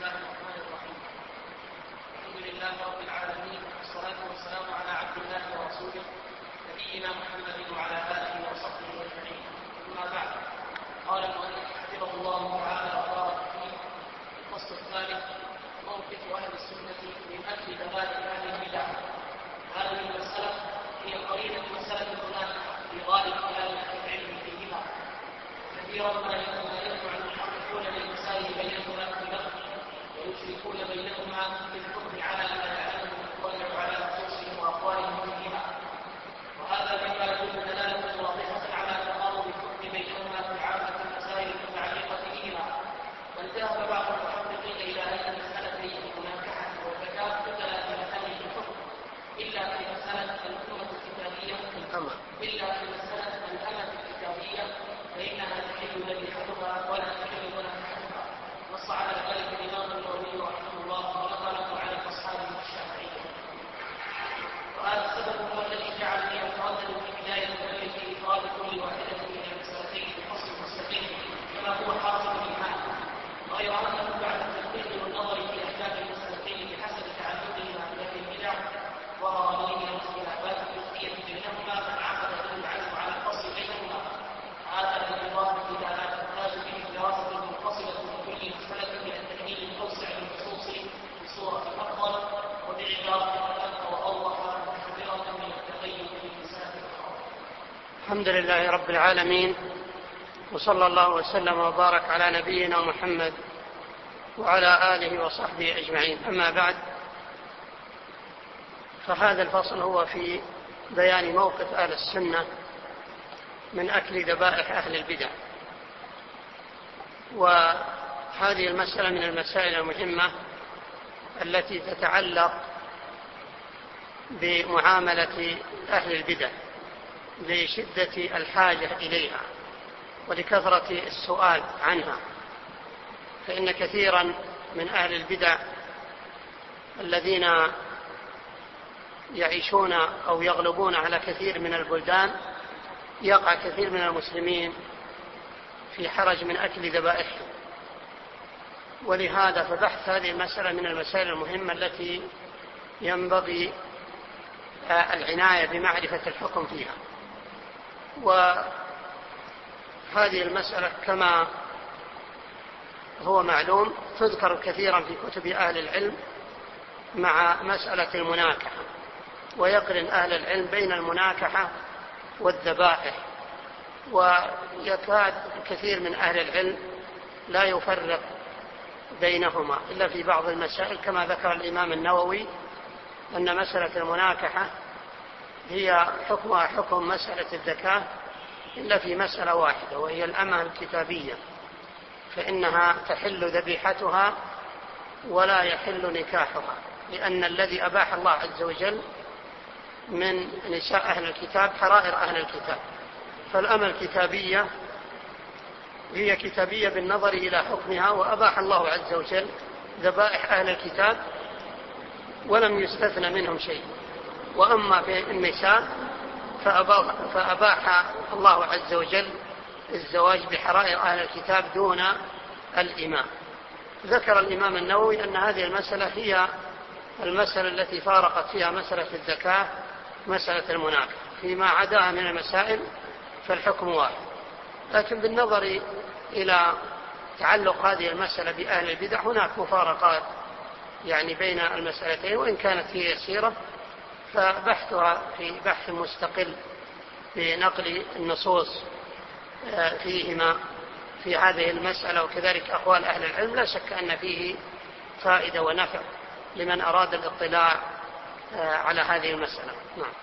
الله الرحمن الرحيم. الحمد لله رب العالمين، والصلاة والسلام على عبد الله ورسوله نبينا محمد وعلى آله وصحبه أجمعين. أما بعد، قال المؤلف حفظه الله تعالى وبارك فيه: الفصل الثالث: موقف أهل السنة من أجل دلالة أهل البدع. هذه المسألة هي قرينة مسألة المنافقة في غالب كلام أهل العلم فيهما. كثيرا ما يجمع المحققون للمسائل بينهما في اللفظ ويشركون بينهما في الحكم على ما يعلمه المطلع على نصوصهم وأقوالهم فيهما، وهذا مما يدل دلالة واضحة على تقارب الحكم بينهما في عامة المسائل المتعلقة بهما. بل ذهب بعض المحققين إلى أن المسألتين المناكحة والزكاة متلازمتان في الحكم، إلا في مسألة الأمة الكتابية فإنها تحل ذبيحتها ولا تحل مناكحتها. نص على ذلك الإمام النووي رحمه الله ونقله عن أصحابه الشافعية. وهذا السبب هو الذي جعلني أتردد في بداية المؤلف في إفراد كل واحدة من المسألتين بفصل مستقل كما هو حاصل الآن، غير أنه بعد التدقيق والنظر في أحكام المسألتين بحسب تعددهما في هذه البدع ظهر لي من الاختلافات الفقهية بينهما من عقد له العزم على الفصل بينهما. هذا بالاضافه الى ما تحتاج به الدراسه المنفصله من كل مساله من التحليل الاوسع للنصوص بصوره افضل وبعباره ادق واوضح محذره من التقيد بالمسائل الاخرى. الحمد لله رب العالمين، وصلى الله وسلم وبارك على نبينا محمد وعلى آله وصحبه أجمعين. أما بعد، فهذا الفصل هو في بيان موقف أهل السنة من أكل ذبائح أهل البدع. وهذه المسألة من المسائل المهمة التي تتعلق بمعاملة أهل البدع لشدة الحاجة إليها ولكثرة السؤال عنها. فإن كثيرا من أهل البدع الذين يعيشون أو يغلبون على كثير من البلدان يقع كثير من المسلمين في حرج من أكل ذبائحهم. ولهذا فبحث هذه المسألة من المسائل المهمة التي ينبغي العناية بمعرفة الحكم فيها. وهذه المسألة كما هو معلوم تذكر كثيرا في كتب أهل العلم مع مسألة المناكحة، ويقرن أهل العلم بين المناكحة والذبائح، ويكاد كثير من أهل العلم لا يفرق بينهما إلا في بعض المسائل، كما ذكر الإمام النووي أن مسألة المناكحة هي حكمها حكم مسألة الزكاة إلا في مسألة واحدة، وهي الأمة الكتابية، فإنها تحل ذبيحتها ولا يحل نكاحها، لأن الذي أباح الله عز وجل من نساء أهل الكتاب حرائر أهل الكتاب. فالأمة الكتابية هي كتابية بالنظر إلى حكمها، وأباح الله عز وجل ذبائح أهل الكتاب ولم يستثنى منهم شيء. وأما في النساء فأباح الله عز وجل الزواج بحرائر أهل الكتاب دون الإماء. ذكر الإمام النووي أن هذه المسألة هي المسألة التي فارقت فيها مسألة الزكاة مسألة المناكحة، فيما عداها من المسائل فالحكم واحد. لكن بالنظر إلى تعلق هذه المسألة بأهل البدع هناك مفارقات يعني بين المسألتين، وإن كانت هي يسيرة، فبحثها في بحث مستقل بنقل النصوص فيهما في هذه المسألة، وكذلك أقوال أهل العلم، لا شك أن فيه فائدة ونفع لمن أراد الاطلاع على هذه المسألة. نعم.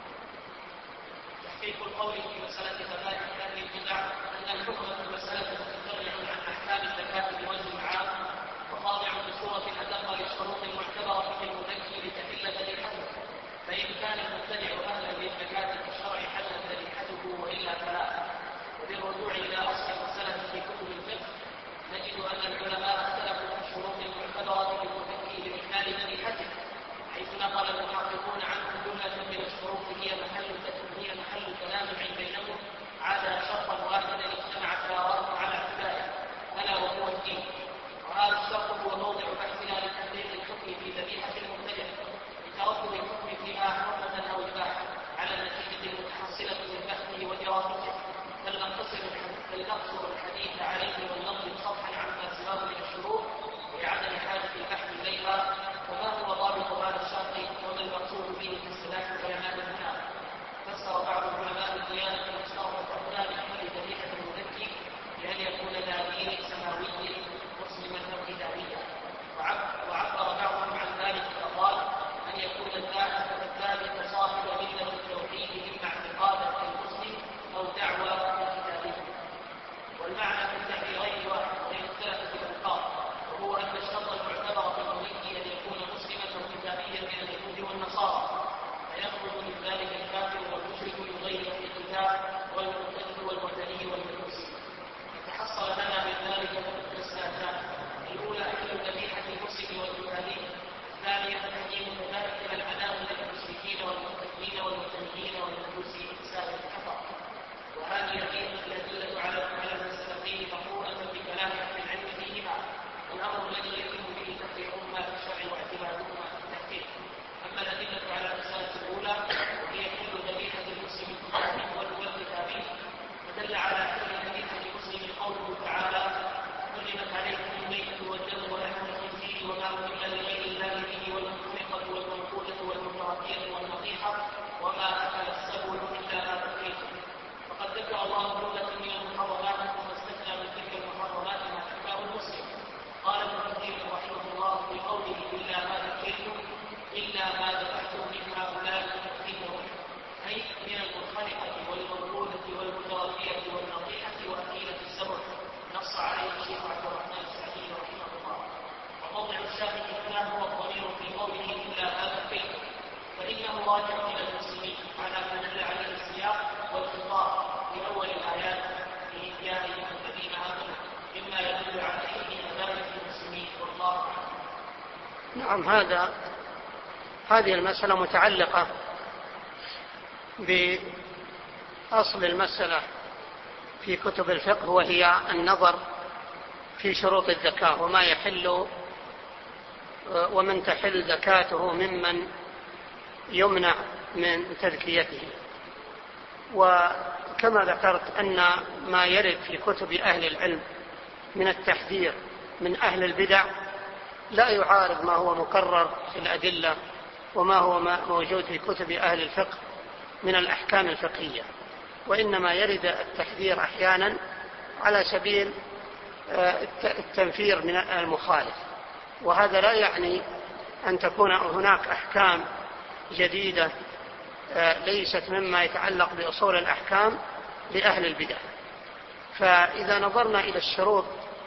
تحقيق القول في مسألة ذبائح أهل البدع أن الحكم في المسألة متفرع عن أحكام الزكاة بوجه عام، وخاضع بصورة أدق للشروط المعتبرة في المزكي لتحل ذبيحته. فإن كان المبتدع أهلا للزكاة فالشرع حلت ذبيحته، وإلا فلا. وبالرجوع إلى أصل المسألة في كتب الفقه نجد أن العلماء اختلفوا في الشروط المعتبرة في المزكي لإحلال ذبيحته، حيث نقل المحققون عنهم جملة من الشروط هي محل كلام بينهم، والنصارى، فيخرج من ذلك الكافر والمشرك يغير في الكتاب والمرتد والوثني والمجوسي. فتحصل لنا من ذلك مسألتان: الأولى أكل ذبيحة المسلم والجهالين، الثانية تحريم كذلك العداوة للمشركين والمرتدين والوثنيين والمجوسي سائر الكفر. وهذه الأدلة على المسألتين مقرونة بكلام أهل العلم فيهما، الأمر الذي يتم به تفريقهما في الشرع واعتبارهما في التحقيق. أما الأدلة على المسألة الأولى وهي كل ذبيحة المسلم والكتابي، فدل على كل ذبيحة المسلم قوله تعالى: حرمت عليكم الميتة والدم ولحم الخنزير وما أهل لغير الله به والمنخنقة والموقوذة والمتردية والنطيحة وما أكل السبع إلا ما ذكيتم. فقد ذكر الله جملة من المحرمات ثم استثنى من تلك المحرمات ما ذكره المسلم. قال ابن كثير رحمه الله في قوله إلا ما ذكيتم إلا ما ذبحتم من هؤلاء تقديمهم، أي من المنخنقة والموقوذة والمتردية والنطيحة وأكيلة السبع، نص عليه الشيخ عبد الرحمن السعدي رحمه الله. وموضع الشاهد هنا هو الضمير في قوله إلا ما ذكيتم، فإنه راجع إلى المسلمين على ما دل عليه السياق والخطاب في أول الآيات في يا أيها الذين آمنوا، مما يدل على حين عبادة المسلمين. والله أعلم. نعم، هذه المسألة متعلقة بأصل المسألة في كتب الفقه، وهي النظر في شروط الزكاة وما يحل ومن تحل زكاته ممن يمنع من تزكيته. وكما ذكرت أن ما يرد في كتب أهل العلم من التحذير من أهل البدع لا يعارض ما هو مقرر في الأدلة وما هو موجود في كتب أهل الفقه من الأحكام الفقهية، وإنما يرد التحذير أحيانا على سبيل التنفير من المخالف، وهذا لا يعني أن تكون هناك أحكام جديدة ليست مما يتعلق بأصول الأحكام لأهل البدع. فإذا نظرنا إلى الشروط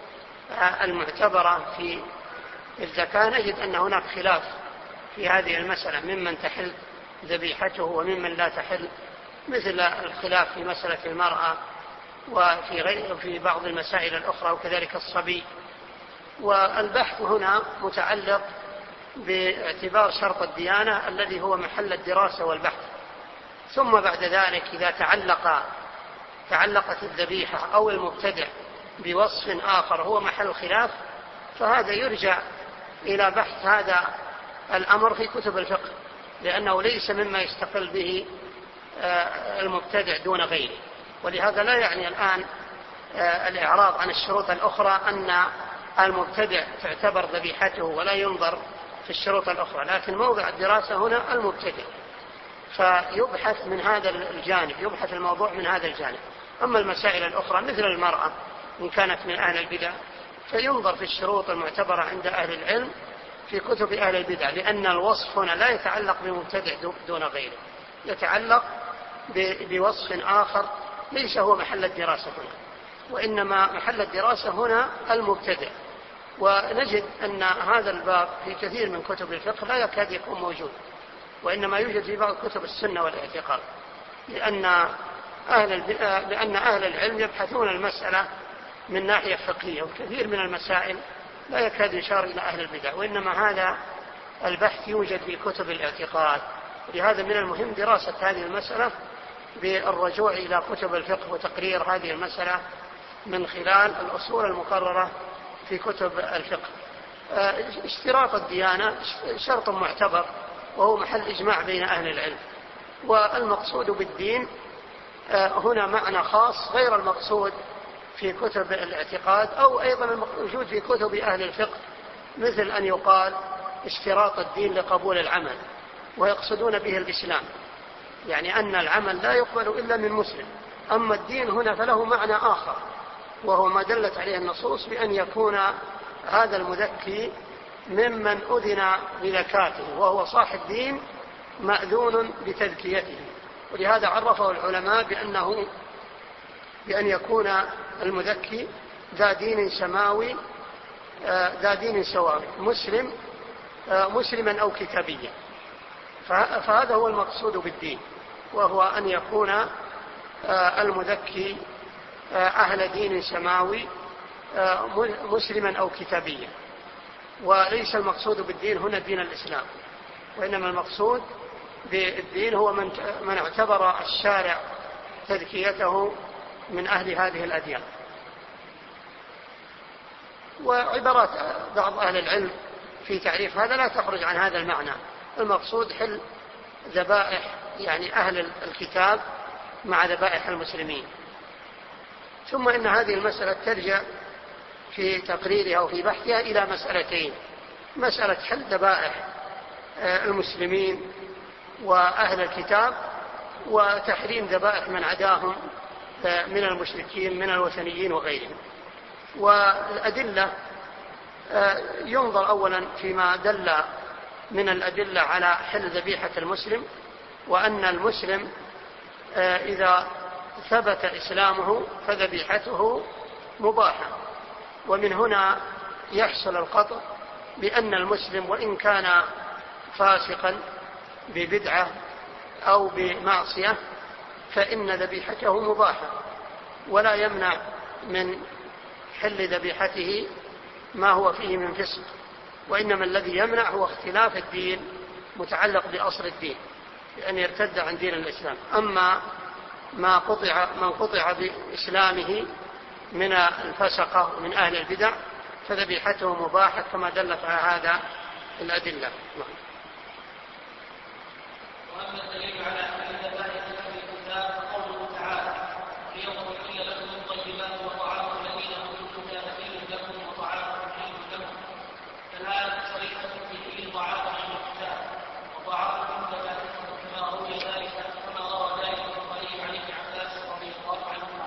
المعتبرة في الزكاة نجد أن هناك خلاف في هذه المسألة ممن تحل ذبيحته وممن لا تحل، مثل الخلاف في مسألة المرأة وفي بعض المسائل الأخرى، وكذلك الصبي. والبحث هنا متعلق باعتبار شرط الديانة الذي هو محل الدراسة والبحث. ثم بعد ذلك إذا تعلقت الذبيحة أو المبتدع بوصف آخر هو محل خلاف، فهذا يرجع إلى بحث هذا الأمر في كتب الفقه، لأنه ليس مما يستقل به المبتدع دون غيره. ولهذا لا يعني الآن الإعراض عن الشروط الأخرى أن المبتدع تعتبر ذبيحته ولا ينظر في الشروط الأخرى، لكن موضع الدراسة هنا المبتدع، فيبحث من هذا الجانب، يبحث الموضوع من هذا الجانب. أما المسائل الأخرى مثل المرأة إن كانت من أهل البدع فينظر في الشروط المعتبرة عند أهل العلم في كتب أهل البدع، لأن الوصف هنا لا يتعلق بمبتدع دون غيره، يتعلق بوصف آخر ليس هو محل الدراسة هنا، وإنما محل الدراسة هنا المبتدع. ونجد أن هذا الباب في كثير من كتب الفقه لا يكاد يكون موجود، وإنما يوجد في بعض كتب السنة والاعتقاد، لأن أهل العلم يبحثون المسألة من ناحية فقهية، وكثير من المسائل لا يكاد يشار إلى أهل البدع، وإنما هذا البحث يوجد في كتب الاعتقاد. لهذا من المهم دراسة هذه المسألة بالرجوع إلى كتب الفقه وتقرير هذه المسألة من خلال الأصول المقررة في كتب الفقه. اشتراط الديانة شرط معتبر وهو محل إجماع بين أهل العلم، والمقصود بالدين هنا معنى خاص غير المقصود في كتب الاعتقاد، أو أيضا الموجود في كتب أهل الفقه، مثل أن يقال اشتراط الدين لقبول العمل، ويقصدون به الإسلام، يعني أن العمل لا يقبل إلا من مسلم. أما الدين هنا فله معنى آخر، وهو ما دلت عليه النصوص بأن يكون هذا المذكي ممن أذن بزكاته وهو صاحب دين مأذون بتزكيته. ولهذا عرفه العلماء بأن يكون المذكي ذا دين سماوي ذا دين سواوي مسلما أو كتابيا. فهذا هو المقصود بالدين، وهو أن يكون المذكي أهل دين سماوي مسلما أو كتابيا. وليس المقصود بالدين هنا دين الإسلام، وإنما المقصود بالدين هو من اعتبر الشارع تزكيته من أهل هذه الأديان. وعبارات بعض أهل العلم في تعريف هذا لا تخرج عن هذا المعنى. المقصود حل ذبائح يعني أهل الكتاب مع ذبائح المسلمين. ثم إن هذه المسألة ترجع في تقريرها وفي بحثها إلى مسألتين: مسألة حل ذبائح المسلمين وأهل الكتاب، وتحريم ذبائح من عداهم من المشركين من الوثنيين وغيرهم. والأدلة ينظر أولا فيما دل من الأدلة على حل ذبيحة المسلم، وأن المسلم إذا ثبت إسلامه فذبيحته مباحة. ومن هنا يحصل القطع بأن المسلم وإن كان فاسقا ببدعة أو بمعصية فإن ذبيحته مباحة، ولا يمنع من حل ذبيحته ما هو فيه من فسق، وإنما الذي يمنع هو اختلاف الدين متعلق بأصل الدين، لأن يرتد عن دين الإسلام. أما من قطع بإسلامه من الفسقة ومن أهل البدع فذبيحته مباحة كما دلت على هذا الأدلة. وأما الدليل على أن ذبائح أهل الكتاب فقوله تعالى: اليوم أحل لكم الطيبات وطعام الذين أوتوا الكتاب حل لكم وطعامكم حل لكم، فالآية صريحة في حل طعام أهل الكتاب وطعامهم ذبائحهم كما روى ذلك البخاري عن ابن عباس رضي الله عنهما.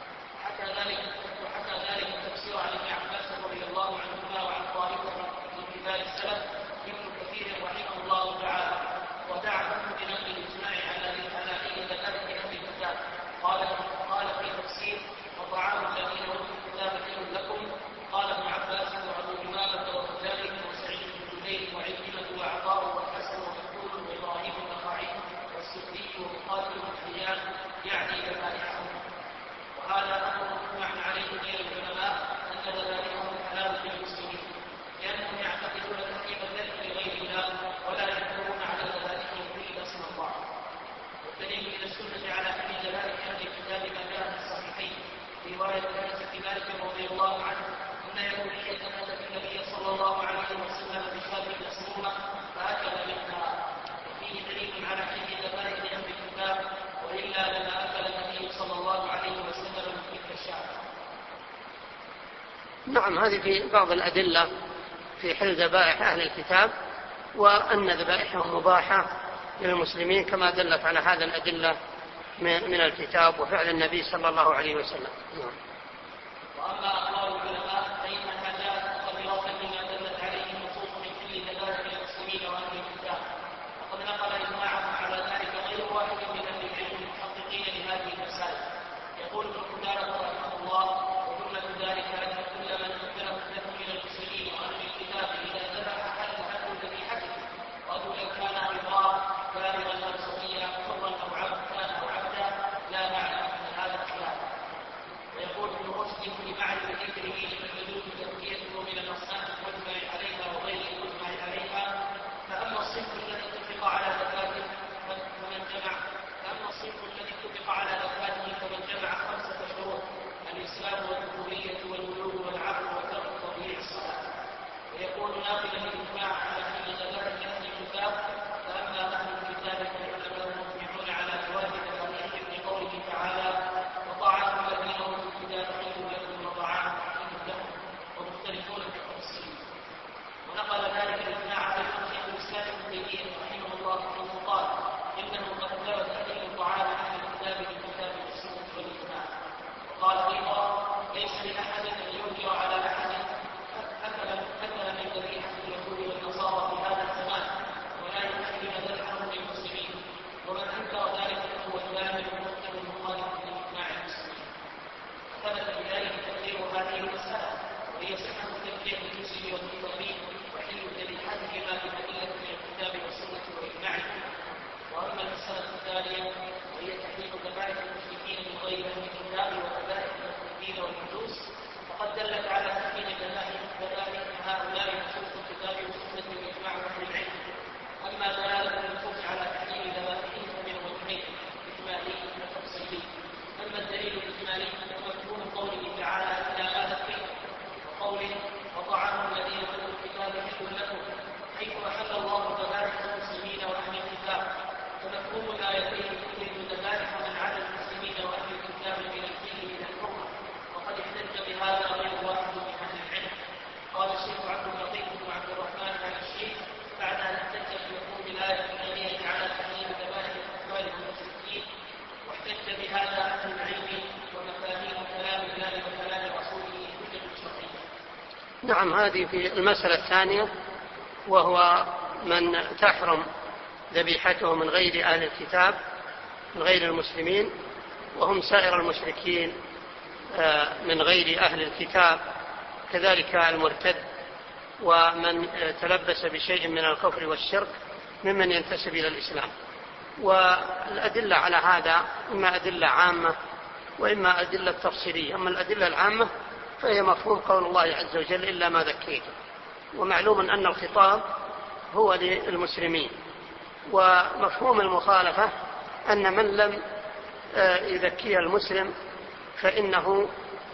وحكى ذلك التفسير عن ابن عباس رضي الله عنهما وعن طائفة من كبار السلف ابن كثير رحمه الله تعالى، ودعهم بنقل الإجماع على حل ذبائح أهل الكتاب. قال في تفسير: وطعام الذين أوتوا الكتاب حل لكم. قال ابن عباس وأبو أمامة وكذلك وسعيد بن جبير وعكرمة وعطاء والحسن ومكحول وإبراهيم النخعي والسدي ومقاتل بن حيان يعني ذبائحهم. وهذا أمر مجمع عليه من العلماء أن ذبائحهم حلال للمسلمين، لأنهم يعتقدون تحريم ذلك لغير الله ولا يذكرون على ذبائحهم إلا اسم الله. والدليل من السنة على حل ذبائح أهل الكتاب ما جاء في الصحيحين في رواية أنس بن مالك رضي الله عنه أن يهودية أتت النبي صلى الله عليه وسلم بشاة مسمومة فأكل منها، وفيه دليل على حل ذبائح أهل الكتاب، وإلا لما أكل النبي صلى الله عليه وسلم من تلك الشاة. نعم، هذه في بعض الأدلة في حل ذبائح أهل الكتاب، وأن ذبائحهم مباحة للمسلمين كما دلت على هذا الأدلة من الكتاب وفعل النبي صلى الله عليه وسلم. وأما أقوال العلماء فإنها جاءت مقررة لما دلت عليه النصوص من كل ذبائح المسلمين وأهل الكتاب، وقد نقل إجماعهم على ذلك غير واحد من أهل العلم المحققين لهذه المسائل. يقول ابن قدامة رحمه الله: وجملة ذلك أن كل من اختلف له من المسلمين وأهل الكتاب إذا ذبح حل ذبيحته، رجلا كان عبارا بالغا أو صغيرا حرا أو عبدا لا نعلم أن هذا خلاف. ويقول ابن رشد في معرفة نعم، هذه في المسألة الثانية، وهو من تحرم ذبيحته من غير أهل الكتاب، من غير المسلمين، وهم سائر المشركين من غير أهل الكتاب، كذلك المرتد ومن تلبس بشيء من الكفر والشرك ممن ينتسب إلى الإسلام. والأدلة على هذا إما أدلة عامة وإما أدلة تفصيلية. أما الأدلة العامة فهي مفهوم قول الله عز وجل إلا ما ذكيتم، ومعلوم أن الخطاب هو للمسلمين. ومفهوم المخالفة أن من لم يذكي المسلم فإنه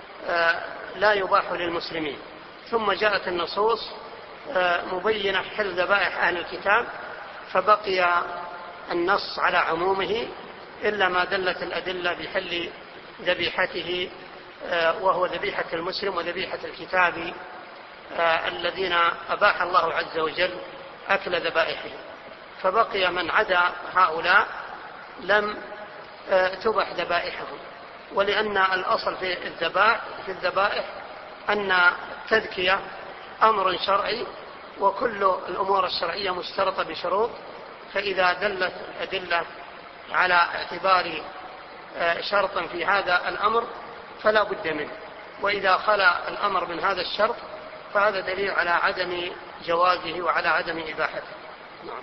لا يباح للمسلمين. ثم جاءت النصوص مبينة حل ذبائح أهل الكتاب، فبقي النص على عمومه إلا ما دلت الأدلة بحل ذبيحته، وهو ذبيحة المسلم وذبيحة الكتاب الذين أباح الله عز وجل أكل ذبائحهم. فبقي من عدا هؤلاء لم تبح ذبائحهم. ولأن الأصل في الذبائح أن التذكية أمر شرعي، وكل الأمور الشرعية مشترطة بشروط، فإذا دلت أدلة على اعتبار شرط في هذا الأمر فلا بد منه، وإذا خلا الأمر من هذا الشرط فهذا دليل على عدم جوازه وعلى عدم إباحته. نعم.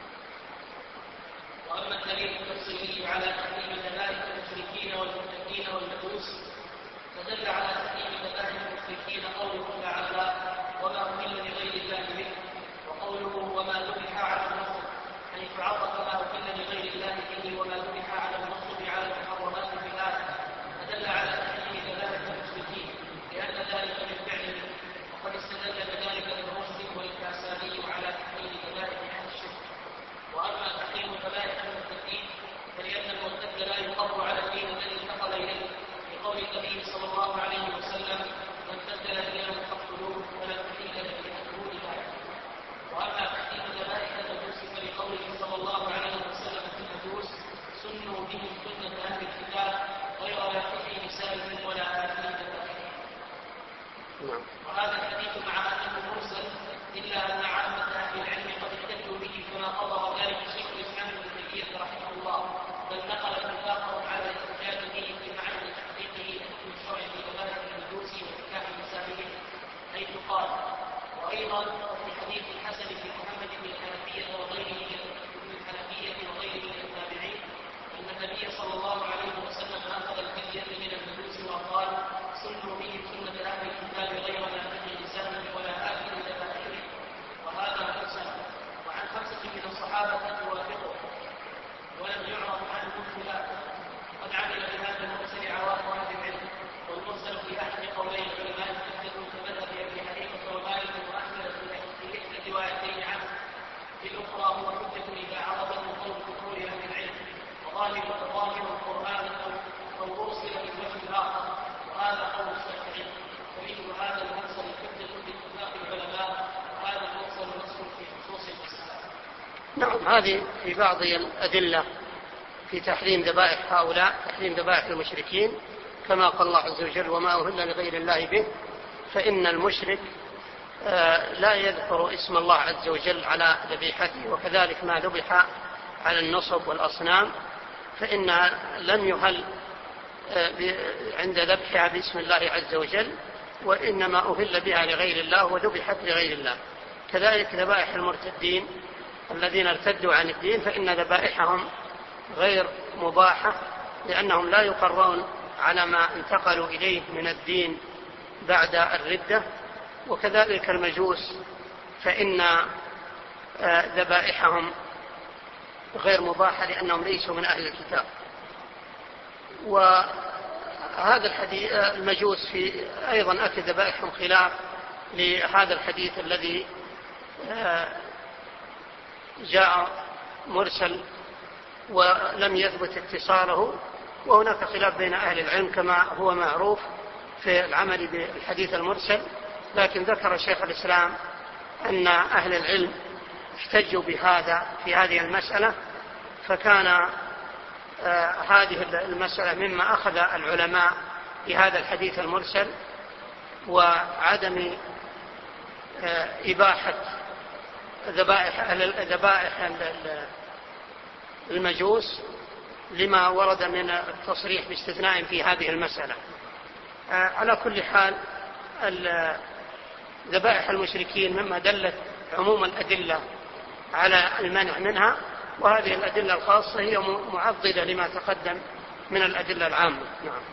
وأما الدليل التفصيلي على تحريم ذبائح المشركين والمشركين والمجوس فدل على تحريم ذبائح المشركين قوله تعالى وما أهل لغير الله به، وقوله وما ذبح على النصب، حيث عرف ما أهل لغير الله به وما ذبح على النصب على المحرمات في الآية، فدل على تحريم ذبائح المشركين لأن ذلك من فعله. وقد استدل بذلك ابن رشد والكاساني على تحريم ذبائح أهل الشرك. وأما تحريم ذبائح المرتدين فلأن المرتد لا يقر على الدين الذي انتقل إليه، لقول النبي صلى الله عليه وسلم من بدل دينه فاقتلوه ولا تحل ذبيحته لذلك. وأما تحريم ذبائح المجوس فلقوله صلى الله عليه وسلم في المجوس سنوا بهم سنة أهل الكتاب غير لاقي نسائهم ولا آتي ذبائحهم. وهذا الحديث مع أنه مرسل إلا أن عامة أهل العلم قد احتجوا به كما قضى ذلك شيخ الإسلام ابن تيمية رحمه الله، بل نقل اتفاقهم على الاحتجاج به في معنى تحقيقه لحكم الشرع في ذبائح المجوس ونكاح نسائهم، حيث قال وأيضا في حديث الحسن في محمد بن الحنفية وغيره من التابعين أن النبي صلى الله عليه وسلم أخذ الفدية من المجوس وقال سنوا بهم سنة أهل الكتاب غير ناكح نسائهم ولا آكل ذبائحهم. وهذا مرسل، وعن 5 من الصحابة يوافقه ولم يعرف عنهم خلاف. قد عمل بهذا المرسل عوام أهل العلم، والمرسل في أحد قولي العلماء حجة كمذهب أبي حنيفة ومالك وأحمد في إحدى الروايتين عنه، في الأخرى هو حجة إذا عرضه قول جمهور أهل العلم، وظاهر القرآن أو أرسل من وجه آخر، وهذا قول الشافعي. ومثل هذا المرسل حجة باتفاق العلماء، وهذا المرسل نص في خصوص المسألة. نعم، هذه في بعض الأدلة في تحريم ذبائح هؤلاء، تحريم ذبائح المشركين، كما قال الله عز وجل وما أهل لغير الله به، فإن المشرك لا يذكر اسم الله عز وجل على ذبيحته، وكذلك ما ذبح على النصب والأصنام فإن لم يهل عند ذبحها باسم الله عز وجل، وإنما أهل بها لغير الله وذبحت لغير الله. كذلك ذبائح المرتدين الذين ارتدوا عن الدين فإن ذبائحهم غير مباحة، لأنهم لا يقرون على ما انتقلوا إليه من الدين بعد الردة. وكذلك المجوس فإن ذبائحهم غير مباحة لأنهم ليسوا من أهل الكتاب. وهذا الحديث المجوس في أيضا أتى ذبائحهم خلاف لهذا الحديث الذي جاء مرسل ولم يثبت اتصاله، وهناك خلاف بين أهل العلم كما هو معروف في العمل بالحديث المرسل. لكن ذكر شيخ الإسلام أن أهل العلم احتجوا بهذا في هذه المسألة، فكان هذه المسألة مما أخذ العلماء بهذا الحديث المرسل وعدم إباحة ذبائح المجوس لما ورد من التصريح باستثناء في هذه المسألة. على كل حال ذبائح المشركين مما دلت عموم الأدلة على المنع منها، وهذه الأدلة الخاصة هي معضدة لما تقدم من الأدلة العامة. نعم.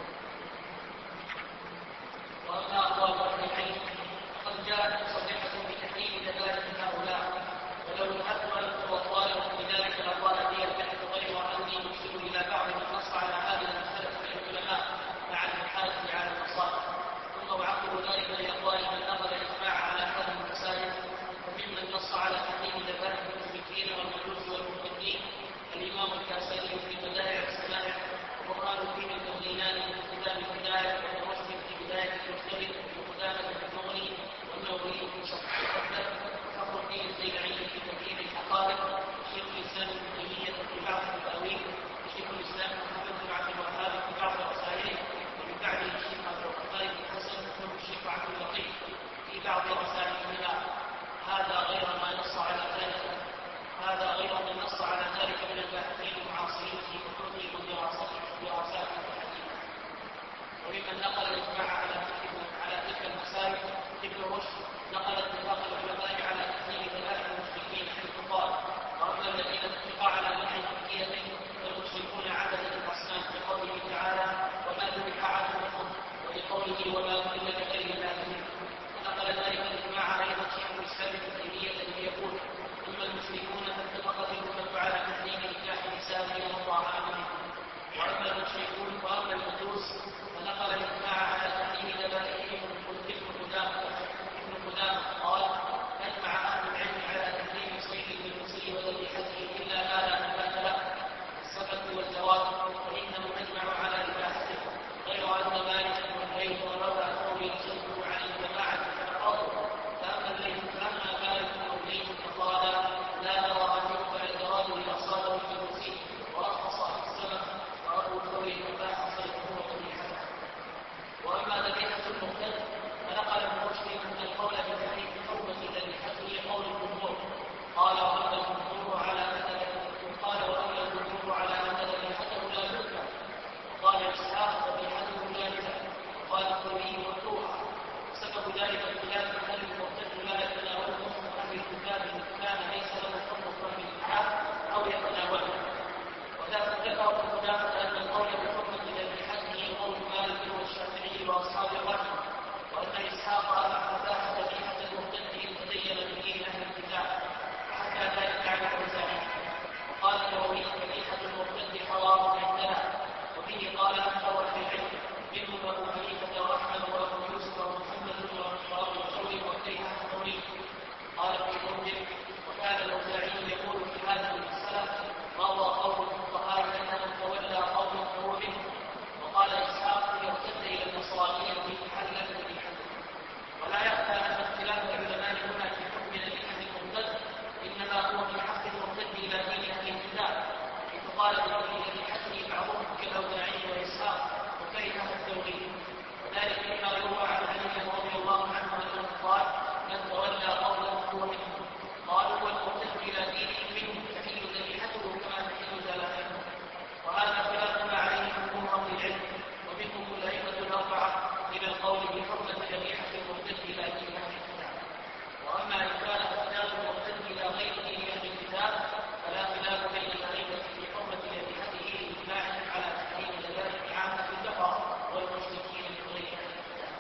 وأما أقوال أهل العلم فقد جاءت مصرحة بتحريم ذبائح هؤلاء، ولو يؤثر وأقوالهم بذلك لقال في البحث غير أني أشير إلى بعض من نص على هذه المسألة من العلماء مع الحاجة على المصالح، ثم أعقب ذلك لأقوال من نقل الإجماع على هذه المسائل، وممن نص على تحريم ذبائح المشركين والمجوس والمرتدين الإمام الكاساني في بدائع السمائع، وقرآن الدين البغياني في كتاب البداية، ومسلم في بداية المجتهد، وقدامة المغني، والنووي في شرح المهذب، وفخر الدين الزيلعي في تقريب الحقائق، شيخ الإسلام ابن تيمية في بعض التأويل، وشيخ الإسلام محمد بن عبد الوهاب في بعض رسائله، ومن بعده الشيخ عبد الرحمن بن حسن والشيخ عبد اللطيف في بعض رسائلهما. هذا غير ما نص على ذلك من الباحثين المعاصرين في كتبهم ودراساتهم الحديثة. وممن نقل الإجماع على تلك المسائل ابن رشد نقل اتفاق العلماء على تحريم ذبائح المشركين حيث قال: وأما الذين اتفقوا على منع تركيته فالمشركون عبدة الأصنام، لقوله تعالى: وما ذبح عنهم، ولقوله: وما أهل لغير الله به. نقل ذلك الإجماع أيضا شيخ الإسلام ابن تيمية يقول: أما المشركون فاتفقت الأمة على تحريم نكاح نسائهم وطاعاتهم. وأما المجوس فنقل الإجماع على تحريم ذبائحهم. ابن قدامة قال: أجمع أهل العلم على تحريم صيد المسلم وذبيحته إلا ما لا نبات له السبت والجواد، فإنه أجمع على إباحته، غير أن مالك والليث وروى قول يشده عن الجماعة فأقروا. فأما مالك والليث فقال: لا نرى أن يقبل الجواد إذا صاده في المسيح، ورخص في السبت، وأبو ثور فباح صيده وذبيحته. وأما ذبيحة المرتد فنقل ابن رشد أن القول بتحريم حرمة ذبيحته قول الجمهور. قال: وأما الجمهور على أن ذبيحته لا تذبح. وقال إسحاق: ذبيحته جائزة. وقال الثوري: مكروهة. سبب ذلك اختلاف هل المرتد لا يتناوله أهل الكتاب إن كان ليس له حكم فهم الكتاب أو يتناوله. وذلك ذكر ابن قدامة أن القول بحكمة ذبيحته قول مالك والشافعي وأصحاب الرحمة، وأن إسحاق أباح ذبيحة المرتد إن تدين بدين أهل الكتاب، وحتى ذلك على الأوزاعي. وقال النووي: ذبيحة المرتد حرام عندنا. وبه قال أكثر أهل العلم منهم أبو حنيفة وأحمد وأبو يوسف ومحمد وأبو ثور وكريه الثوري. قال في المنذر: وكان الأوزاعي يقول في هذه المسألة: روى قول الفقهاء أنه تولى قوم فهو منه. وقال إسحاق: يرتد إلى النصرانية حلا ذبيحته. ولا يخفى أن اختلاف العلماء هنا في حكم ذبيحة المرتد إنما هو في حق المرتد إلى دين أهل الكتاب، حيث قال بذبيحته بعضهم كالأوزاعي وإسحاق وكره الثوري. وذلك لما يروى عن علي رضي الله عنه أنه قال: من تولى قولا فهو منه. قالوا: والمرتد إلى دين منه تحل ذبيحته كما تحل ذبائحه. وهذا خلاف ما عليه جمهور أهل العلم، ومنهم الأئمة الأربعة إلى القول بحرمة ذبيحة المرتد إلى دين أهل الكتاب. وأما إن كان اختلاف المرتد إلى غير دين أهل الكتاب فلا خلاف بين الأئمة في حرمة ذبيحته إجماع على تحريم ذبائح عامة الكفر والمشركين من غير أهل الكتاب.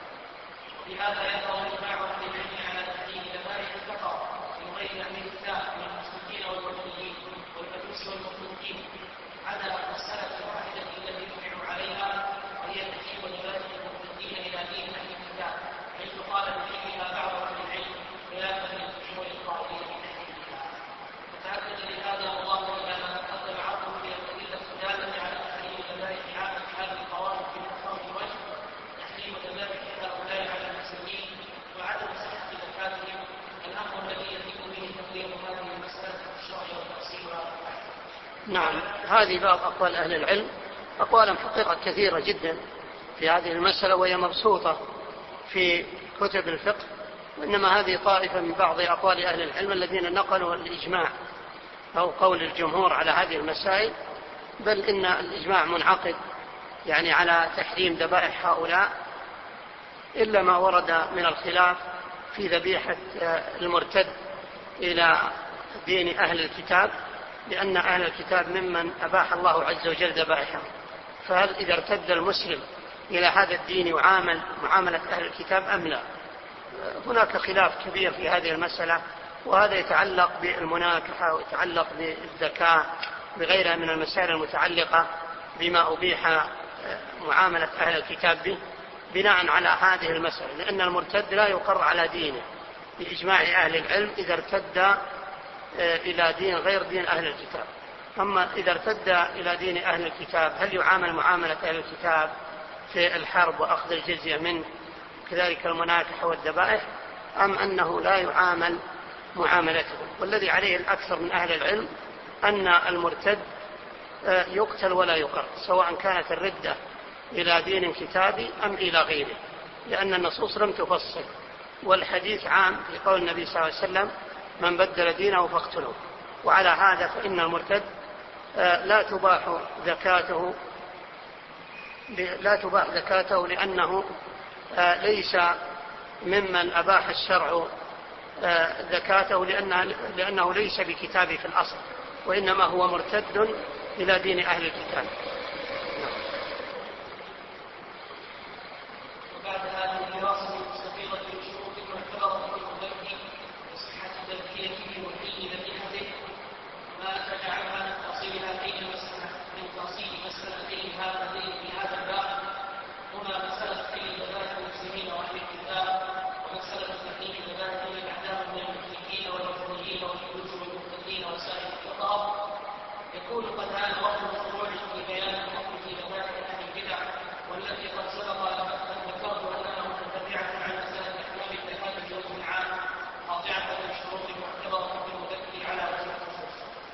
وبهذا يقع إجماع أهل العلم على تحريم ذبائح الكفر من غير أهل الكتاب من المشركين والوثنيين والمجوس والمخلوقين، على مسألة واحدة التي يجمع عليها، وهي تحريم ذبائح المرتدين إلى دين أهل الكتاب، حيث قال بحرمها بعض أهل العلم خلافا للجمهور القائلين من أهل الكتاب. فتعدد لهذا الله إلى ما تقدم عرضه من الأدلة الدالة على تحريم ذبائح عامة هذه الطوائف في أكثر من وجه: تحريم ذبائح هؤلاء على المسلمين، وعدم صحة زكاتهم، الأمر الذي يتم به تقرير هذه المسألة في الشرع والتفصيل والأحكام. نعم. هذه بعض أقوال أهل العلم، أقوالا حقيقة كثيرة جدا في هذه المسألة، وهي مبسوطة في كتب الفقه وإنما هذه طائفة من بعض أقوال أهل العلم الذين نقلوا الإجماع أو قول الجمهور على هذه المسائل، بل إن الإجماع منعقد يعني على تحريم ذبائح هؤلاء، إلا ما ورد من الخلاف في ذبيحة المرتد إلى دين أهل الكتاب، لأن أهل الكتاب ممن أباح الله عز وجل ذبائحهم، فهل إذا ارتد المسلم إلى هذا الدين يعامل معاملة أهل الكتاب أم لا؟ هناك خلاف كبير في هذه المسألة، وهذا يتعلق بالمناكحة ويتعلق بالزكاة بغيرها من المسائل المتعلقة بما أبيح معاملة أهل الكتاب به بناء على هذه المسألة، لأن المرتد لا يقر على دينه بإجماع أهل العلم إذا ارتد إلى دين غير دين أهل الكتاب. أما إذا ارتد إلى دين أهل الكتاب هل يعامل معاملة أهل الكتاب في الحرب وأخذ الجزية منه كذلك المناكحة والذبائح، أم أنه لا يعامل معاملته؟ والذي عليه الأكثر من أهل العلم أن المرتد يقتل ولا يقر، سواء كانت الردة إلى دين كتابي أم إلى غيره، لأن النصوص لم تفصل، والحديث عام في قول النبي صلى الله عليه وسلم من بدل دينه فاقتله. وعلى هذا فإن المرتد لا تباح زكاته لأنه ليس ممن أباح الشرع زكاته، لأنه ليس بكتابي في الأصل، وإنما هو مرتد إلى دين أهل الكتاب. وبعد هذه الدراسة المستفيضة بشروط معتبرة في المذكي وصحة تذكيته وحل ذبيحته، ما تجعلها من تفصيل مسألتين هاتين في هذا الباب، هما مسألة حل ذبائح المسلمين وأهل الكتاب، ومسألة تحريم ذبائح من بعدهم من المشركين والوثنيين والمجوس والمرتدين وسائر الكفار. يكون قد آن وقت الخروج في بيان الحكم في ذبائح أهل البدع، والتي قد سبق أن ذكرت أنه متبعة عن مسألة أحكام الزكاة بوجه عام قاطعة بالشروط المعتبرة في المذكي على وجه الخصوص.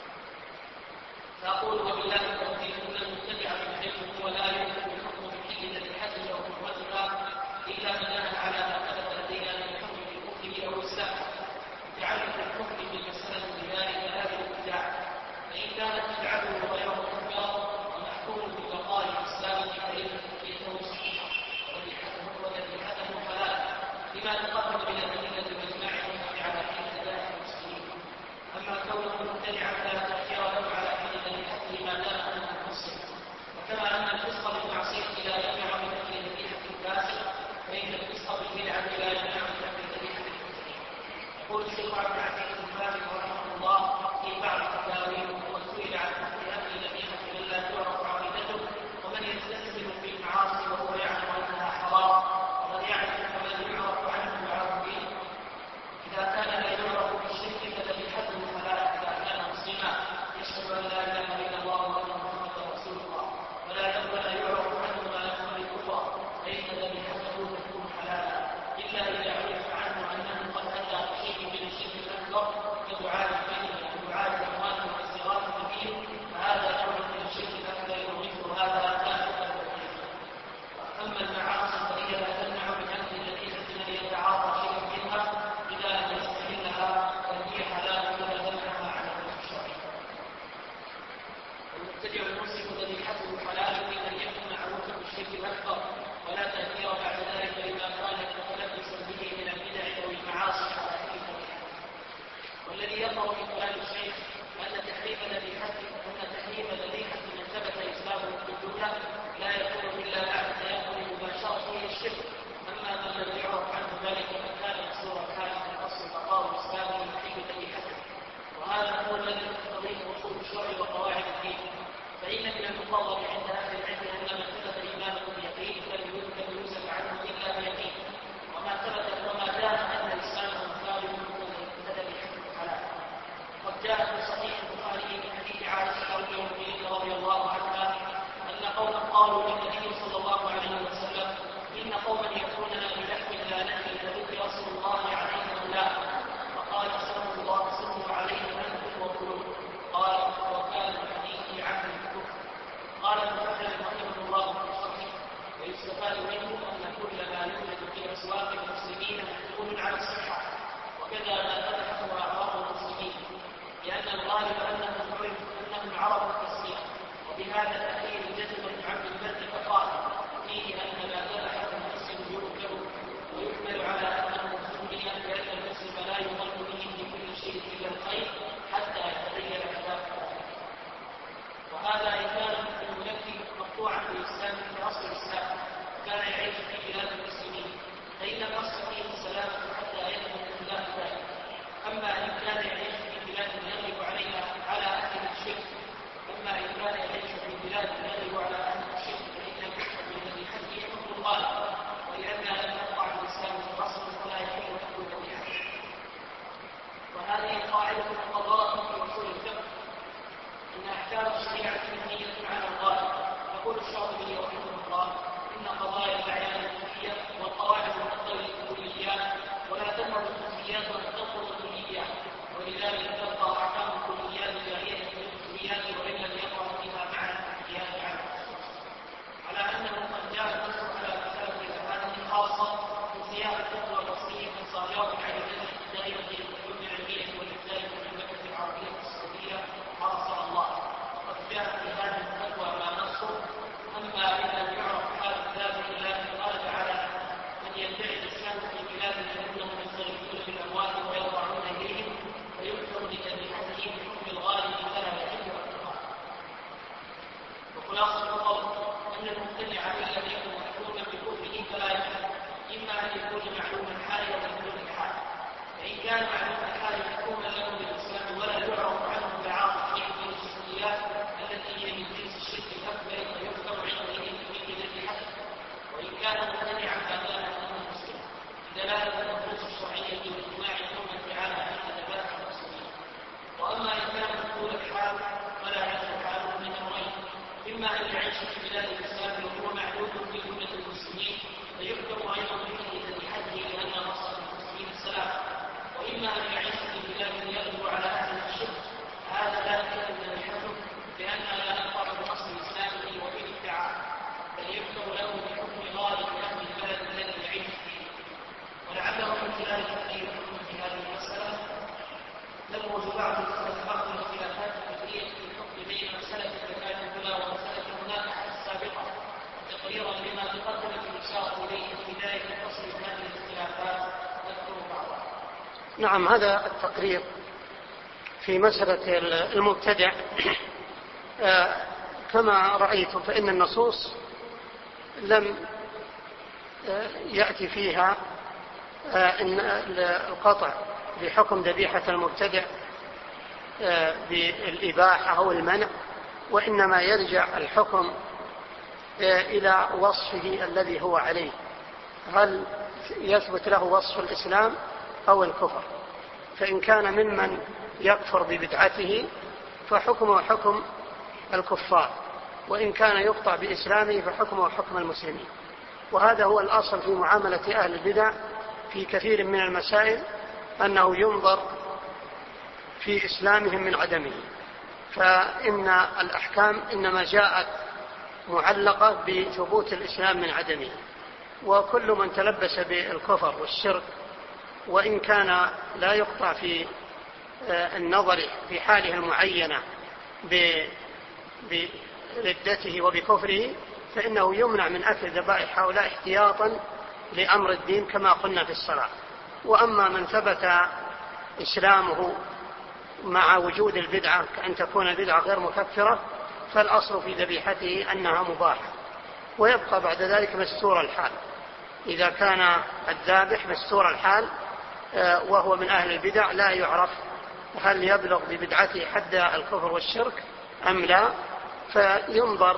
فأقول وبالله التوفيق أن المتبع بالعلم هو لا يمكن الحكم بحل ذبيحته أو حرمتها إلا بناء على ما ثبت لدينا من الحكم بالكفر أو الإسلام. تعلق الحكم بالمسألة بذلك هذه الابتداع، فإن كانت بدعته غيره كفار ومحكوم ببقاء الإسلام فإن تكفيره صحيحة وذبيحته حلال لما تقدم من الأدلة المجمعة على حل ذبائح المسلمين. أما كونه مبتدعا فلا تأثير له على حل ذبيحته ما دام أنه مسلم. وكما أن الفسق بالمعصية لا يمنع من أكل ذبيحة الفاسق، فإن الفسق بالبدعة لا يمنع من أكل ذبيحة المسلمين. يقول الشيخ عبد العزيز بن باز رحمه الله في بعض فتاويه وسئل عن حكم أكل ذبيحة من لا تعرف عقيدته ومن يستسلم بالمعاصي وهو يعلم أنها حرام، وقد يعرف كمن يعرف عنه بعرفه. إذا كان لا يعرف بالشرك فذبيحته حلال إذا كان مسلما يشهد أن لا إله إلا الله وأن محمدا رسول الله، ولا يعرف عنه ما يكون الكفر، فإن ذبيحته تكون حلالا، إلا إذا عرف عنه أنه قد أتى بشيء من الشرك الأكبر كدعاء البني ودعاء الأموات والاستغاثة به، فهذا نوع من الشرك الأكبر ومثل هذا لا تقبل ذبيحته. أما المعاصي فهي لا تمنع من أكل ذبيحة من يتعاطى شيئا منها إذا لم يستحلها، فهي حلال إذا ذبحها على وجه الشرع. المبتدع المسلم ذبيحته حلال إذا يكن معروفا بالشرك الأكبر ولا تأثير بعد ذلك لما كان متلبسا به من البدع أو المعاصي على حل ذبيحته. والذي يظهر في كلام الشيخ أن تحريم ذبيحة من ثبت إسلامه بالجملة لا يكون إلا بعد تيقن مباشرة إلى الشرك. أما من لم يعرف عنه ذلك فكان مقصور الحال في الأصل بقاء إسلامه بحل ذبيحته، وهذا هو الذي تقتضيه أصول الشرع وقواعد الدين. فإن من المقرر عند أهل العلم أن من ثبت إيمانه بيقين فلم يوسف عنه إلا بيقين، وما دام أن إسلامه ثابت فذبيحته حلال. قد جاء في صحيح البخاري من حديث عائشة أم المؤمنين رضي الله عنها أن قوما قالوا للنبي صلى الله عليه وسلم إن قوما يأتوننا بلحم لا نحل فذكر رسول الله عليهم لا، فقال صلى الله عليه أنتم وكلوا. قال وكان الحديث عن الكفر. قال ابن حجر رحمه الله عرف التسمية. وبهذا التأثير جزم ابن عبد البر فقال فيه أن ما ذبح المسلم يؤكل ويحمل على أنه سمي لأن المسلم لا يظن به في كل شيء إلا الخير حتى يتبين خلافه. وهذا إن كان المنفي مقطوعا بالإسلام في أصل الإسلام كان يعيش في بلاد المسلمين فإن الأصل فيه السلامة حتى يثبت خلاف ذلك. أما إن كان يعيش في بلاد يغلب عليها على أهل الشرك فإن الحكم الذي حده حكم الله ولأنها لم تقع الإسلام في الأصل فلا يحل حكم الذبيحة. وهذه قاعدة مقررة في أصول الفقه إن أحكام الشريعة مبنية على الغالب. يقول الشاطبي رحمه الله إن قضايا الأعيان الخفية والقواعد تقتضي الكليات ولا تمر الخفيات وتقتضي الكليات، ولذلك تبقى أحكام الكليات جارية في الخفيات وإن لم يقع فيها معنى الكليات على الخصوص. على أنه قد جاء النص على مسألة الأمانة خاصة في سياق الفتوى الوصية الصادرة عن الجنة الدائرة في الحدود العلمية والإبدال في المملكة العربية السعودية حرصها الله. وقد جاء في هذه الفتوى ما نصه. أما إذا لم يعرف حال الذات الله قال تعالى من يدعي الإسلام في بلاد فإنهم يستغيثون بالأموال ويضعون إليهم ويكثر لتبعته بحكم الغالب فلا يحل الاتفاق. وخلاصة القول أن المبتدع إن لم يكن محكوما بكفره فلا يحل، إما أن يكون معلوم الحال ومجنون الحال. فإن كان معلوم الحال محكوما له بالإسلام ولا يعرف عنه بعاطف من الشركيات التي هي من جنس الشرك الأكبر فيحكم عنده بمثل حسن. وإن كان مبتدعا فكان أنه مسلم بدلالة النصوص الشرعية والإجماع قوله تعالى أن ذبائح المسلمين. وأما إن كان مقبول الحال فلا يحل حاله من أمرين: إما أن يعيش في بلاد الإسلام وهو معلوم في جملة المسلمين فيحكم أيضا بمثل حده لأن مصلحة المسلمين السلام، وإما أن يعيش في بلاد يغلب على أهل الشرك هذا لا يحل ذبيحته لأنها لا تقع بأصل إسلامه وبالادعاء بل يحكم له بحكم غالب أهل البلد الذي يعيش فيه. ولعله من خلال تقدير الحكم في هذه المسألة نبرز بعض الاختلافات الفقهية في الحكم بين مسألة الزكاة الأولى ومسألة المناكحة السابقة تقريرا لما تقدمت الإشارة إليه في بداية الفصل من هذه الاختلافات نذكر بعضها. نعم، هذا التقرير في مسألة المبتدع كما رأيتم فإن النصوص لم يأتي فيها إن القطع بحكم ذبيحة المبتدع بالإباحة أو المنع، وإنما يرجع الحكم إلى وصفه الذي هو عليه، هل يثبت له وصف الإسلام أو الكفر. فإن كان ممن يكفر ببدعته فحكمه حكم الكفار، وإن كان يقطع بإسلامه فحكمه حكم المسلمين. وهذا هو الأصل في معاملة أهل البدع في كثير من المسائل، أنه ينظر في إسلامهم من عدمه. فإن الأحكام إنما جاءت معلقة بثبوت الإسلام من عدمه، وكل من تلبس بالكفر والشرك وإن كان لا يقطع في النظر في حاله المعينة بردته وبكفره فإنه يمنع من أكل ذبائح هؤلاء احتياطا لأمر الدين كما قلنا في الصلاة. وأما من ثبت إسلامه مع وجود البدعة كأن تكون البدعة غير مكفرة فالأصل في ذبيحته أنها مباحة، ويبقى بعد ذلك مستور الحال. إذا كان الذابح مستور الحال وهو من أهل البدع لا يعرف هل يبلغ ببدعته حد الكفر والشرك أم لا، فينظر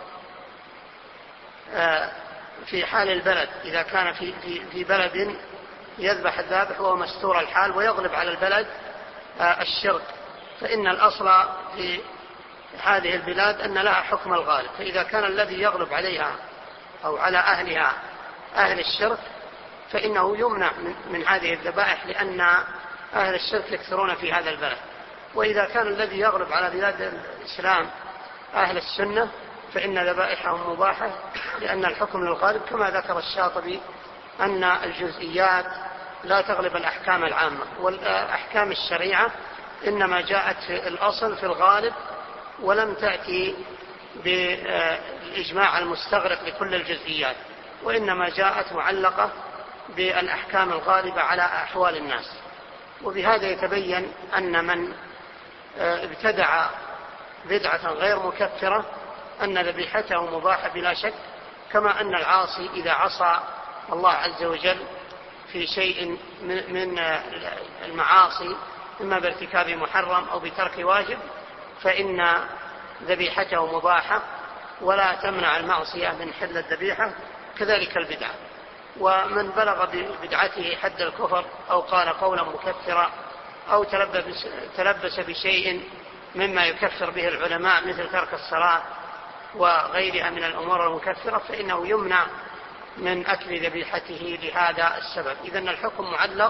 في حال البلد. إذا كان في بلد يذبح الذابح وهو مستور الحال ويغلب على البلد الشرك فإن الأصل في هذه البلاد أن لها حكم الغالب. فإذا كان الذي يغلب عليها أو على أهلها أهل الشرك فإنه يمنع من هذه الذبائح لأن أهل الشرك يكثرون في هذا البلد. وإذا كان الذي يغلب على بلاد الإسلام أهل السنة فإن ذبائحهم مباحة لأن الحكم للغالب، كما ذكر الشاطبي أن الجزئيات لا تغلب الأحكام العامة، والأحكام الشريعة إنما جاءت في الأصل في الغالب ولم تأتي بالإجماع المستغرق لكل الجزئيات، وإنما جاءت معلقة بالأحكام الغالبة على أحوال الناس. وبهذا يتبين أن من ابتدع بدعة غير مكفرة أن ذبيحته مباحة بلا شك، كما أن العاصي إذا عصى الله عز وجل في شيء من المعاصي إما بارتكاب محرم أو بترك واجب فإن ذبيحته مباحة ولا تمنع المعصية من حل الذبيحة، كذلك البدعة. ومن بلغ ببدعته حد الكفر أو قال قولا مكفرا أو تلبس بشيء مما يكفر به العلماء مثل ترك الصلاة وغيرها من الأمور المكفرة فإنه يمنع من أكل ذبيحته لهذا السبب. إذن الحكم معلق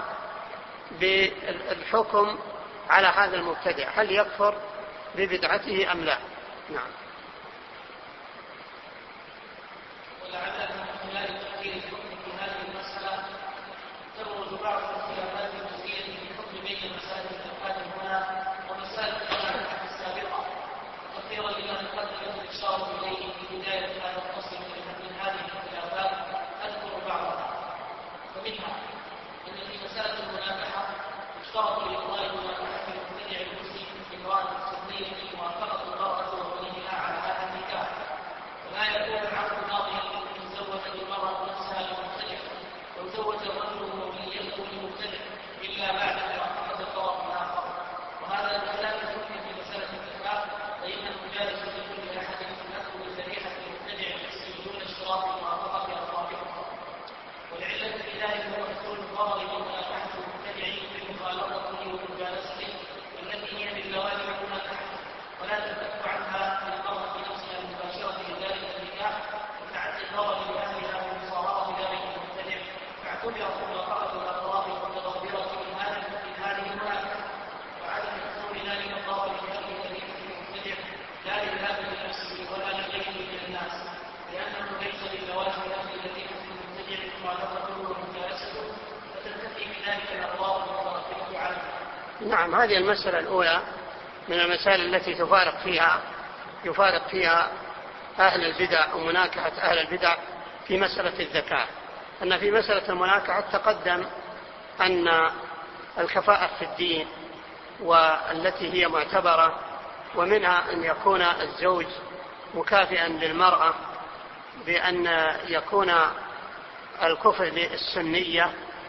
بالحكم على هذا المبتدع، هل يكفر ببدعته أم لا؟ نعم. ولعل من خلال تأثير الحكم في هذه المسألة تبرز بعض الخلافات الجزئية في الحكم بين مسائل الزكاة هنا ومسائل الزكاة السابقة، تقديرا لما تقدم الإشارة إليه في بداية هذا الفصل من هذه الخلافات أذكر بعضها. ومنها أن في مسألة المناكحة اشترط لإقرار مناكحة المبتدع المسلم امرأة سنية موافقة المرأة ووليها على هذا النكاح، ولا يكون العقد ماضيا إن زوج المرأة نفسها لمبتدع أو زوج الرجل وليته لمبتدع إلا بعد موافقة الطرف الآخر. وهذا بخلاف الحكم في مسألة الزكاة، فإنه جائز لكل أحد أن يأخذ ذبيحة المبتدع المسلم دون اشتراط موافقة أطرافها. والعلة في ذلك هو حصول الضرر بمناكحة المبتدع بمخالطته ومجالسته التي هي من لوازم المناكحة، ولا تنفك عنها للمرأة بنفسها المباشرة لذلك النكاح وتعدي الضرر لأهلها ومصارعة ذلك المبتدع، فاعتبرت موافقة الأطراف المتضررة من هذه المناكحة، وعدم حصول ذلك الضرر لأهل ذبيحة المبتدع لا للهاب لنفسه ولا لغيره من الناس، لأنه ليس للوازم أهل ذبيحة المبتدع مخالطته ومجالسته، فتنتفي بذلك الأضرار المترتبة عليه. نعم، هذه المسألة الأولى من المسائل التي يفارق فيها أهل البدع ومناكحة أهل البدع في مسألة الزكاة. أن في مسألة المناكحة تقدم أن الكفاءة في الدين والتي هي معتبرة، ومنها أن يكون الزوج مكافئا للمرأة بأن يكون الكفء للسنية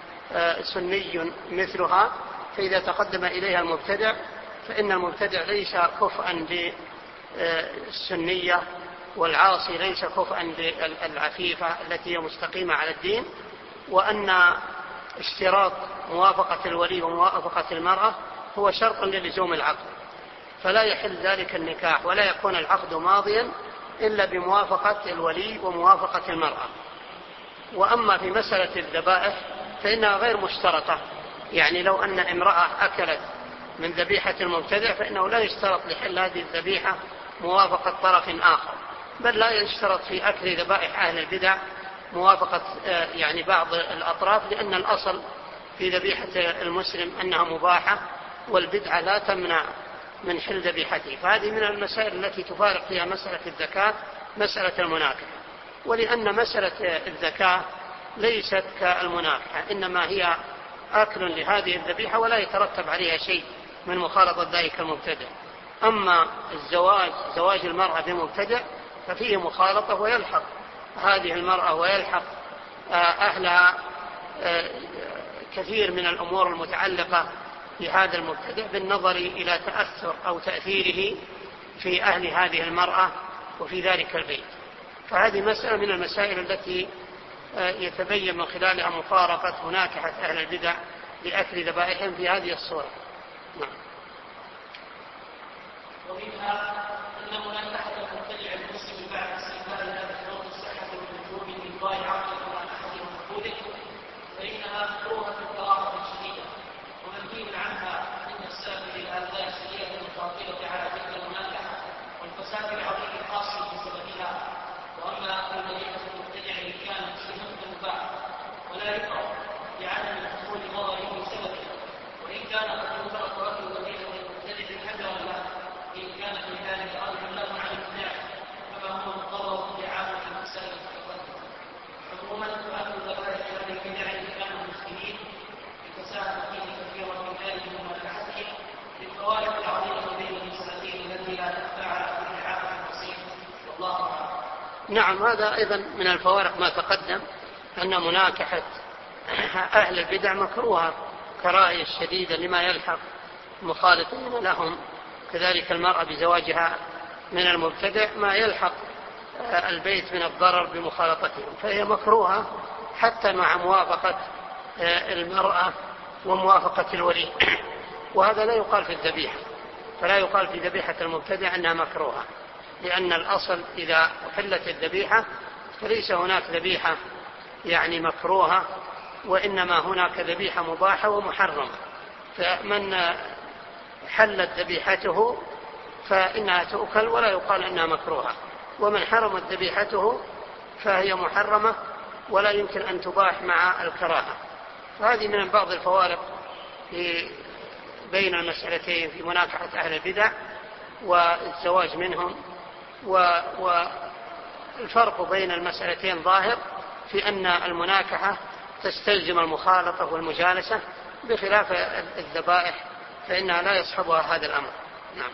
سني مثلها، فإذا تقدم إليها المبتدع فإن المبتدع ليس كفءا للسنية، والعاصي ليس كفءا للعفيفة التي هي مستقيمة على الدين، وأن اشتراط موافقة الولي وموافقة المرأة هو شرط للزوم العقد، فلا يحل ذلك النكاح ولا يكون العقد ماضيا إلا بموافقة الولي وموافقة المرأة. وأما في مسألة الذبائح فإنها غير مشترطة، يعني لو أن امرأة أكلت من ذبيحة المبتدع فإنه لا يشترط لحل هذه الذبيحة موافقة طرف آخر، بل لا يشترط في أكل ذبائح أهل البدع موافقة يعني بعض الأطراف، لأن الأصل في ذبيحة المسلم أنها مباحة والبدعة لا تمنع من حل ذبيحته. فهذه من المسائل التي تفارق فيها مسألة الزكاة مسألة المناكحة. ولأن مسألة الزكاة ليست كالمناكحة، إنما هي أكل لهذه الذبيحة ولا يترتب عليها شيء من مخالطة ذلك المبتدع. أما زواج المرأة بمبتدع ففيه مخالطة ويلحق هذه المرأة ويلحق أهلها كثير من الأمور المتعلقة بهذا المبتدع بالنظر إلى تأثر أو تأثيره في أهل هذه المرأة وفي ذلك البيت. فهذه مسألة من المسائل التي يتبين من خلالها مفارقة مناكحة أهل البدع لأكل ذبائحهم في هذه الصورة. نعم. ومنها أن مناكحة المبتدع المسلم بعد استقبال هذا النوع الصحة والوجوب من ضائع عقل مناكحة ومفقوده، فإنها مكروهة كراهة شديدة ومنهي عنها من السبب للآثار السيئة المترتبة على تلك المناكحة والفساد العظيم الحاصل بسببها. وأما ذبيحة المبتدع إن كان مسلما فمباح ولا يكره لعدم حصول ضرره بسببه، وإن كان قد يفرق رجل ذبيحة المبتدع حجرا له إن كان في ذلك عموما فأهل ذبائح هذه البدع كانوا مسلمين يتساهل فيه كثيرا من ذلك ومنافحته للفوارق العظيمة بين المسألتين التي لا تخفى على كل عاقل بصير والله أعلم. نعم، هذا أيضا من الفوارق ما تقدم أن مناكحة أهل البدع مكروهة كراهية شديدة لما يلحق مخالطين لهم، كذلك المرأة بزواجها من المبتدع ما يلحق البيت من الضرر بمخالطتهم، فهي مكروهة حتى مع موافقة المرأة وموافقة الولي. وهذا لا يقال في الذبيحة، فلا يقال في ذبيحة المبتدع أنها مكروهة، لأن الأصل إذا أحلت الذبيحة فليس هناك ذبيحة يعني مكروهة، وإنما هناك ذبيحة مباحة ومحرمة، فمن حلت ذبيحته فإنها تؤكل ولا يقال أنها مكروهة، ومن حرمت ذبيحته فهي محرمة ولا يمكن أن تباح مع الكراهة. فهذه من بعض الفوارق بين المسألتين في مناكحة أهل البدع والزواج منهم. والفرق بين المسألتين ظاهر في أن المناكحة تستلزم المخالطة والمجالسة، بخلاف الذبائح فإنها لا يصحبها هذا الأمر. نعم.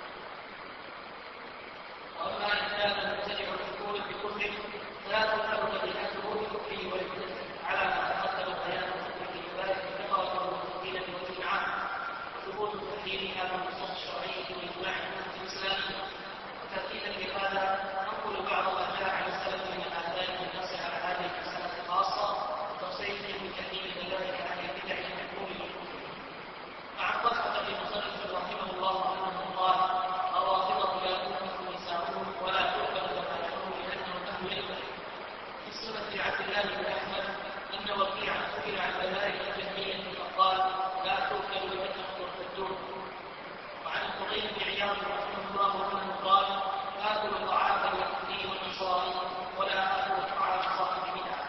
وأما إن كان المبتدع الدخول بكفر فلا تؤثر ذبيحته بكفره والابتداع على ما تقدم بيانه في ذلك كثرة المسلمين والجماعات وثبوت تحريمها بالنصوص الشرعية وإجماع الأمة الإسلامية. وتأكيدا لهذا ننقل بعض ما جاء عن السلف من آثار الناس على هذه المسألة الخاصة وتفصيلهم بتحريم ذلك عن البدع المحكوم بالكفر. مع طلحة بن مصرف رحمه الله أنه قال: الرافضة لا تنكح نساؤهم ولا تؤكل ذبائحهم لأنهم أهل العلم. في سنة عبد الله بن أحمد أن وكيعا سئل عن ذبائح الجهمية فقال: لا تؤكل لأنهم مرتدون. وعن الفضيل بن عياض رحمه الله أنه قال: آكل طعام اليهودي والنصارى ولا آكل طعام صاحب بدعة.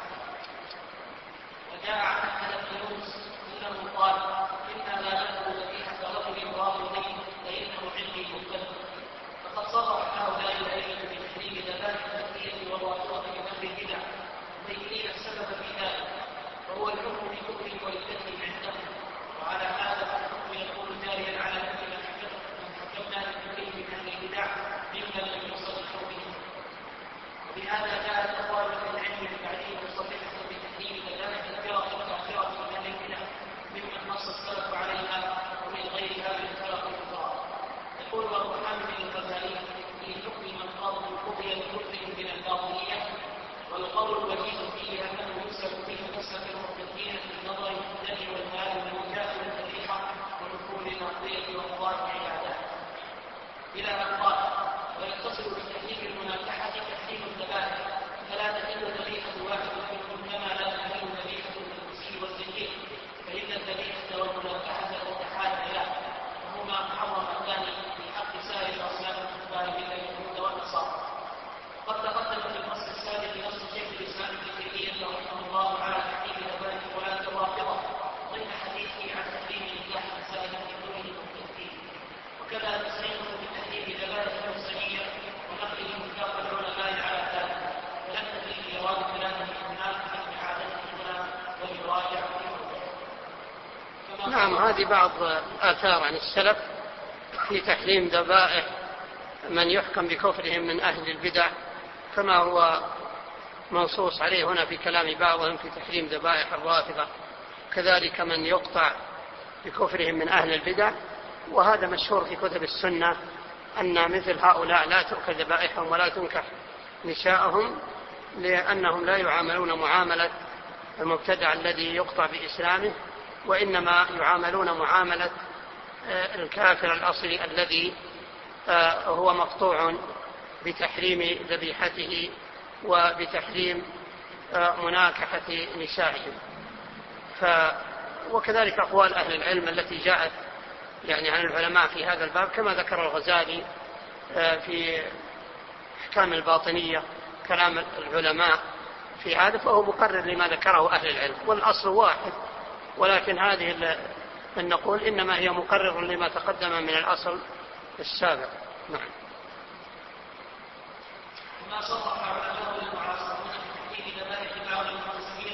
وجاء عن أحمد بن يونس أنه قال: إنا لا نأكل ذبيحة رجل رافضي فإنه عندي مختلف. فقد صرح هؤلاء الأئمة بتحريم ذبائح التقية والرافضة من أهل البدع مبينين السبب في ذلك، وهو الحكم بكفر والكذب عندهم. وعلى هذا الحكم يكون جاريا على كل من حكمنا بكفر من أهل البدع ممن لم يصدقوا به. وبهذا جاءت أقوال من العلم التعليم مصدقة بتحريم ذبائح الفرق الكافرة من أهل البدع ممن نص السلف عليها ومن غيرها من الفرق الأخرى. يقول أبو حامد الغزالي في حكم من قضوا قضي بكفر من الباطنية، والقول الوجيز فيه أنه يكسب به نسبة المرتدين في النظر في الدم والمال والموجات والذبيحة ودخول الأرضية وقضاء العبادات. إلى أن قال: ويتصل بتحريم المناكحة تحريم الذبائح، فلا تحل ذبيحة واحد منهم كما لا تحل ذبيحة المسيء والزكي، فإن الذبيحة والمناكحة تتحالفان وهما محرمتان في حق سائر الأصناف الكفار من اليهود والنصارى. قد تقدم في الفصل السابق نص شيخ الإسلام ابن تيمية رحمه الله على تحريم ذبائح ولاة الرافضة ضمن حديثه عن تحريم نكاح نساء الدين المحدثين، وكذا تصريحه بتحريم ذبائح المرسلية ونقله نكاح العلماء على ذلك، ونكتفي بجواب كلامه هناك عن إعادته هنا ويراجع في نعم، هذه بعض آثار عن السلف في تحريم ذبائح من يحكم بكفرهم من أهل البدع، كما هو منصوص عليه هنا في كلام بعضهم في تحريم ذبائح الرافضة، كذلك من يقطع بكفرهم من أهل البدع. وهذا مشهور في كتب السنة أن مثل هؤلاء لا تؤكل ذبائحهم ولا تنكح نساءهم، لأنهم لا يعاملون معاملة المبتدع الذي يقطع بإسلامه، وإنما يعاملون معاملة الكافر الأصلي الذي هو مقطوع بتحريم ذبيحته وبتحريم مناكحة نسائهم. وكذلك أقوال أهل العلم التي جاءت يعني عن العلماء في هذا الباب، كما ذكر الغزالي في أحكام الباطنية كلام العلماء في هذا، فهو مقرر لما ذكره أهل العلم، والأصل واحد، ولكن هذه النقول إنما هي مقرر لما تقدم من الأصل السابق. نعم. ما صرح علماء المعاصرون في ذبائح بعض المسلمين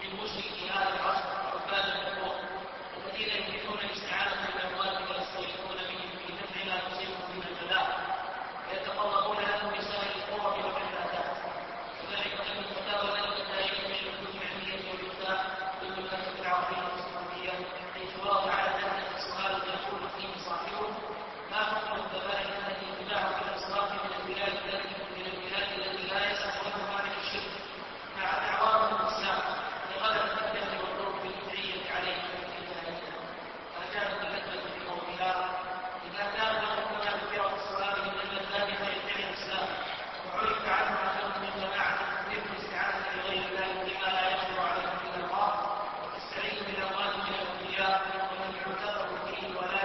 من مشركي هذا العصر عباد القبور الذين يمكنون الاستعانة بالأموات ويستغيثون بهم في دفع ما تصيبهم من البلاء ويتقربون لهم بسائر القرب والعبادات. وذلك أن الفتاوى التي تاريخ من الكتب العلمية والفتاة بالمكاتب العربية والإسلامية حيث ورد على ذلك السؤال يقول فيه صاحبه: ما حكم الذبائح التي تباع في الأصناف من البلاد التي لا يسألونها عن الشرك مع دعواهم الإسلام لغلبة الجهل والظلم بالبدعية عليهم في الجاهلية؟ فأجاب باللجنة بقولها: إذا كان لهم ما ذكر في الصلاة من المذاهب فيدعي الإسلام وعرف عنه أنهم من جماعة تكذب الاستعانة بغير الله بما لا يقدر عليه إلا الله وتستعين بالأموال من الأولياء ومن يعتقد فيه ولا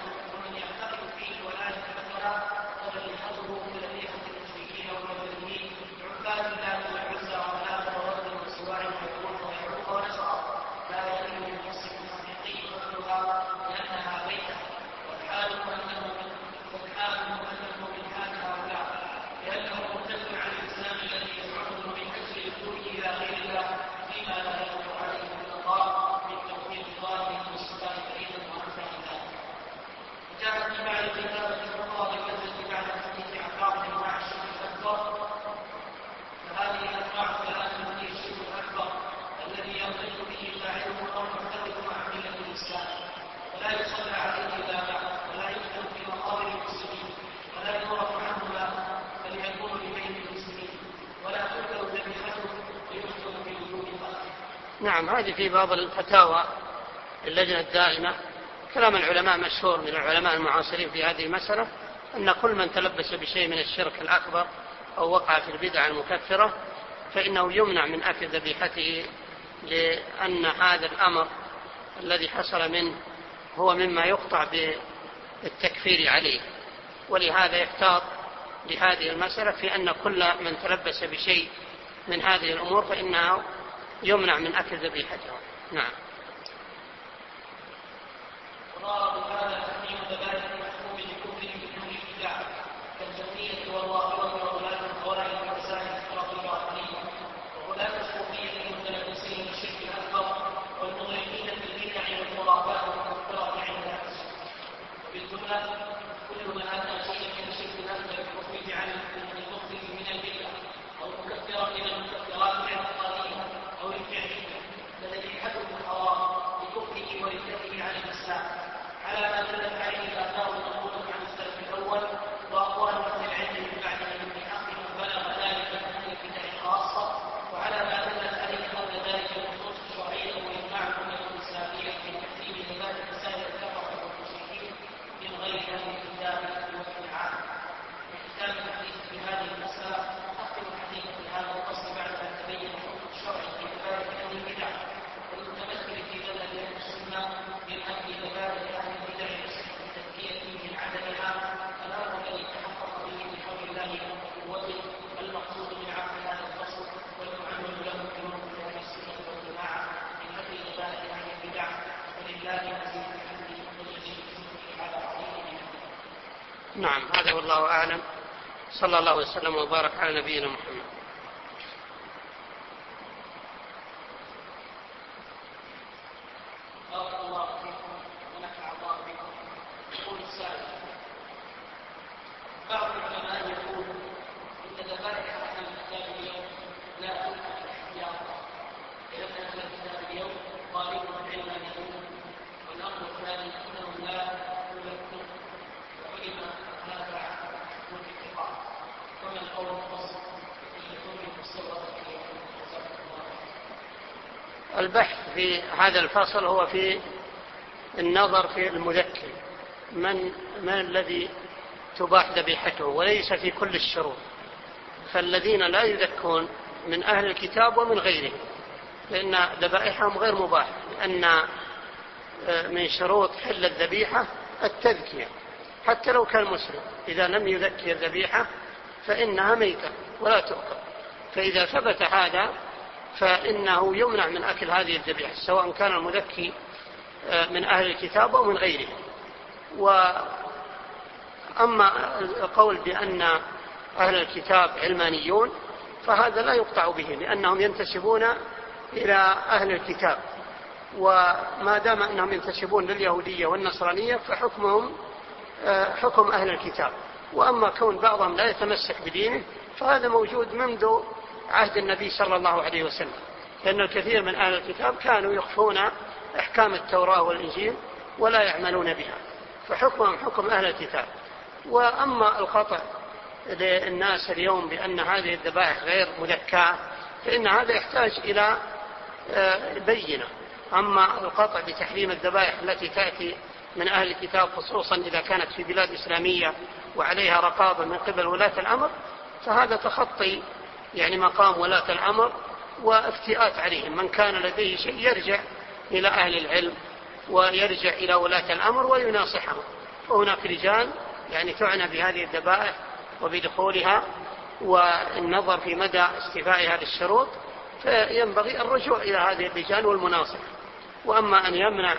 يتذكر فمن يحفظه في ذريعة المشركين والمبتدئين عباد الله والعزى ومناة وغد وسواع ويعوق ونسرا لا يحل للمسلم الحقيقي قتلها لأنها بيته والحال أنه من حال هؤلاء لأنه مرتد عن الإسلام الذي يزعمه من أجل الدخول إلى غير الله فيما لا يقدر عليه إلا الله من توفيق ظالم والسلطان بعيدا وأنفع ذلك. جاءت في بعض الكتابة الأخرى بالنسبة بعد الحديث عن بعض أنواع الشرك الأكبر، فهذه الأنواع ثلاثة من الشرك الأكبر الذي يضل به فاعله أو يعتقد مع ملة الإسلام ولا يصلى عليه إلا بعد ولا يدخل في مقابر المسلمين ولا يعرف عنه ما بل يكون لبين المسلمين ولا تذكر ذبيحته ويدخل في وجود قتله. نعم، هذه في بعض الفتاوى اللجنة الدائمة. كلام العلماء مشهور من العلماء المعاصرين في هذه المسألة أن كل من تلبس بشيء من الشرك الأكبر أو وقع في البدع المكفرة فإنه يمنع من أكل ذبيحته، لأن هذا الأمر الذي حصل منه هو مما يقطع بالتكفير عليه، ولهذا يحتاط لهذه المسألة في أن كل من تلبس بشيء من هذه الأمور فإنه يمنع من أكل ذبيحته. نعم. وضرب هذا تحريم ذبائح المحكوم بكفر من اهل البدع كالجهمية والرافضة وغلاة الخوارج وسائر الفرق الباطنية وغلاة الصوفية المتلبسين بالشرك الأكبر والمغرقين في البدع والخرافات والمكفرة عند أهل السنة. وبالجملة كل من أتى شيئا من الشرك الأكبر المخرج من البدع أو مكفرا من المكفرات الاعتقادية أو الفعلية فذبيحته حرام بكفره وردته عن الإسلام على ما دلت عليه الآثار المنقولة عن السلف الأول وأقوال أهل العلم من بعدهم من حق من بلغ ذلك من أهل البدع خاصة وعلى ما دلت عليه قبل ذلك النصوص الشرعية وإجماع الأمة الإسلامية في تحريم عبادة سائر الكفرة والمشركين من غير أهل الكتاب والإنعام. وختام الحديث في هذه المسألة أختم الحديث في هذا الفصل بعد أن تبين الحكم الشرعي في ذلك أهل البدع والمتمثل في ذلك أهل السنة من أهل ذلك أهل البدع التزكية من عدمها الأمر الذي تحقق به بحول الله وقوته المقصود من عقل هذا الفصل والمعمل له كنوع من أهل السنة والجماعة من أهل ذلك أهل البدع ولله مزيد الحمد والجزيل على عظيم. نعم، هذا والله أعلم. صلى الله وسلم وبارك على نبينا محمد. بارك الله فيكم ونفع الله بكم. يقول السائل: بعض العلماء يقول إن ذبائح أهل الكتاب اليوم لا تذبح احتياطا لأن أهل الكتاب اليوم طالبون العلم يقول، والأمر الثاني أنهم لا يذبحون وعلم هذا عن الاتفاق. وما القول الفصل في يكون المستورد في البحث في هذا الفصل هو في النظر في المذكر من الذي تباح ذبيحته وليس في كل الشروط. فالذين لا يذكون من أهل الكتاب ومن غيرهم لأن ذبائحهم غير مباح، لأن من شروط حل الذبيحة التذكية حتى لو كان مسلم، إذا لم يذكي الذبيحة فإنها ميتة ولا تؤكل. فإذا ثبت هذا فإنه يمنع من أكل هذه الذبيحة سواء كان المذكي من أهل الكتاب أو من غيرهم. وأما القول بأن أهل الكتاب علمانيون فهذا لا يقطع به، لأنهم ينتسبون إلى أهل الكتاب، وما دام أنهم ينتسبون لليهودية والنصرانية فحكمهم حكم أهل الكتاب. وأما كون بعضهم لا يتمسك بدينه فهذا موجود منذ عهد النبي صلى الله عليه وسلم، لأن الكثير من أهل الكتاب كانوا يخفون أحكام التوراة والإنجيل ولا يعملون بها، فحكمهم حكم أهل الكتاب. وأما القطع للناس اليوم بأن هذه الذبائح غير مذكاة فإن هذا يحتاج إلى بينة. أما القطع بتحريم الذبائح التي تأتي من أهل الكتاب خصوصا إذا كانت في بلاد إسلامية وعليها رقابة من قبل ولاة الأمر فهذا تخطي يعني مقام ولاة الأمر وافتئات عليهم. من كان لديه شيء يرجع إلى أهل العلم ويرجع إلى ولاة الأمر ويناصحهم، وهناك رجال يعني تعنى بهذه الذبائح وبدخولها والنظر في مدى استيفائها للشروط، فينبغي الرجوع إلى هذه الرجال والمناصح. وأما أن يمنع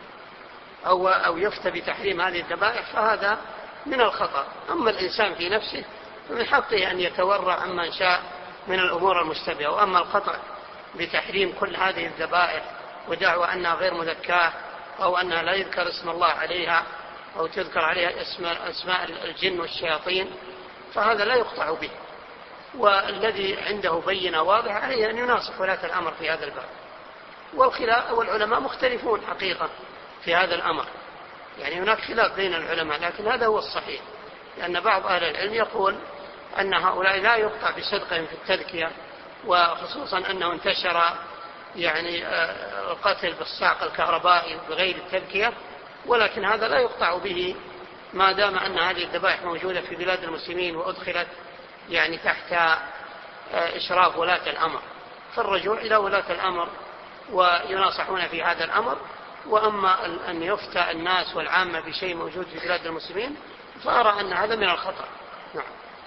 أو يفتى بتحريم هذه الذبائح فهذا من الخطأ. أما الإنسان في نفسه فمن حقه أن يتورع عما شاء من الأمور المشتبهة. وأما القطع بتحريم كل هذه الذبائح ودعوى أنها غير مذكاة أو أنها لا يذكر اسم الله عليها أو تذكر عليها أسماء الجن والشياطين فهذا لا يقطع به، والذي عنده بينة واضحة عليه أن يناصح ولاة الأمر في هذا الباب. والعلماء مختلفون حقيقة في هذا الأمر، يعني هناك خلاف بين العلماء، لكن هذا هو الصحيح، لأن بعض أهل العلم يقول أن هؤلاء لا يقطع بصدقهم في التذكية، وخصوصا أنه انتشر يعني القتل بالصعق الكهربائي بغير التذكية، ولكن هذا لا يقطع به ما دام أن هذه الذبائح موجودة في بلاد المسلمين وأدخلت يعني تحت إشراف ولاة الأمر، فالرجوع إلى ولاة الأمر ويناصحون في هذا الأمر. وأما أن يفتى الناس والعامة بشيء موجود في بلاد المسلمين فأرى أن هذا من الخطأ. نعم.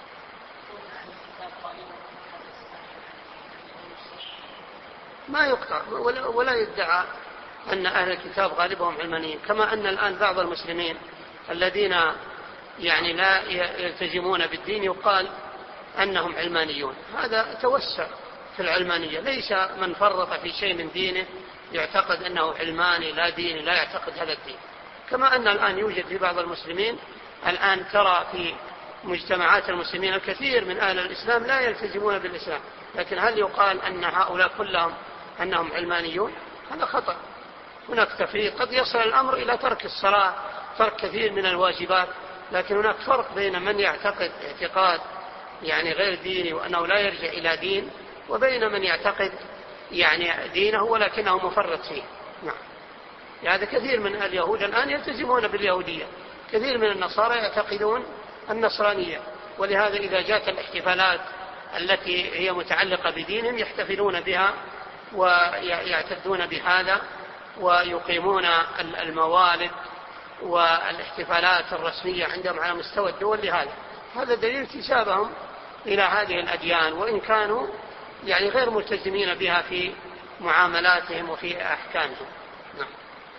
ما يقطع ولا يدعى أن أهل الكتاب غالبهم علمانيين، كما أن الآن بعض المسلمين الذين يعني لا يلتزمون بالدين يقال أنهم علمانيون. هذا توسع في العلمانية، ليس من فرط في شيء من دينه يعتقد أنه علماني لا ديني لا يعتقد هذا الدين. كما أن الآن يوجد في بعض المسلمين الآن ترى في مجتمعات المسلمين الكثير من أهل الإسلام لا يلتزمون بالإسلام، لكن هل يقال أن هؤلاء كلهم أنهم علمانيون؟ هذا خطأ. هناك تفريق، قد يصل الأمر إلى ترك الصلاة، ترك كثير من الواجبات، لكن هناك فرق بين من يعتقد اعتقاد يعني غير ديني وأنه لا يرجع إلى دين، وبين من يعتقد يعني دينه ولكنه مفرط فيه. نعم. يعني كثير من اليهود الآن يلتزمون باليهودية، كثير من النصارى يعتقدون النصرانية، ولهذا إذا جاءت الاحتفالات التي هي متعلقة بدينهم يحتفلون بها ويعتدون بهذا ويقيمون الموالد والاحتفالات الرسمية عندهم على مستوى الدول. لهذا هذا دليل انتسابهم إلى هذه الأديان، وإن كانوا يعني غير ملتزمين بها في معاملاتهم وفي أحكامهم. نعم.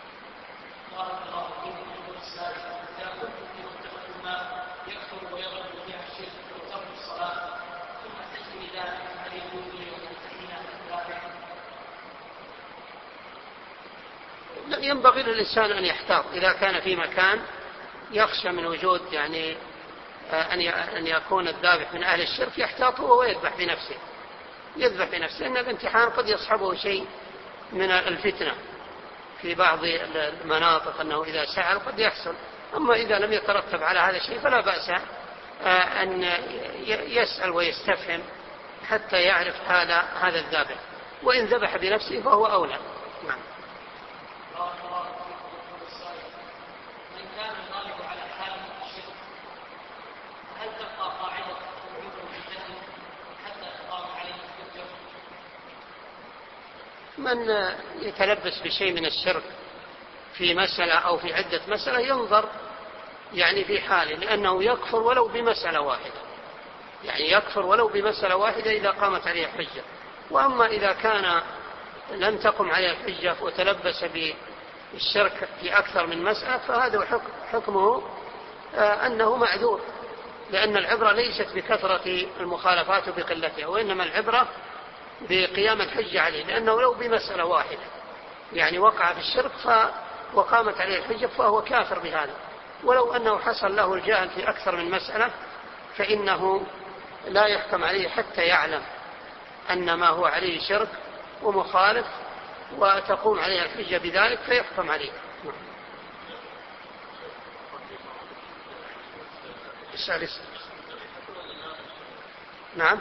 ينبغي للإنسان أن يحتاط إذا كان في مكان يخشى من وجود يعني أن يكون الذابح من أهل الشرك، يحتاط هو ويذبح بنفسه، يذبح بنفسه، لأن الامتحان قد يصحبه شيء من الفتنة في بعض المناطق أنه إذا سأل قد يحصل. أما إذا لم يترتب على هذا الشيء فلا بأس أن يسأل ويستفهم حتى يعرف هذا الذابح، وإن ذبح بنفسه فهو أولى. نعم. من يتلبس بشيء من الشرك في مسألة أو في عدة مسألة ينظر يعني في حاله، لأنه يكفر ولو بمسألة واحدة، يعني يكفر ولو بمسألة واحدة إذا قامت عليه الحجة. وأما إذا كان لم تقم عليه الحجة وتلبس بالشرك في أكثر من مسألة فهذا حكمه أنه معذور، لأن العبرة ليست بكثرة المخالفات وبقلتها، وإنما العبرة بقيام الحجة عليه، لأنه لو بمسألة واحدة يعني وقع في الشرك وقامت عليه الحجة فهو كافر بهذا، ولو أنه حصل له الجهل في أكثر من مسألة فإنه لا يحكم عليه حتى يعلم أن ما هو عليه شرك ومخالف وتقوم عليه الحجة بذلك فيحكم عليه. نعم.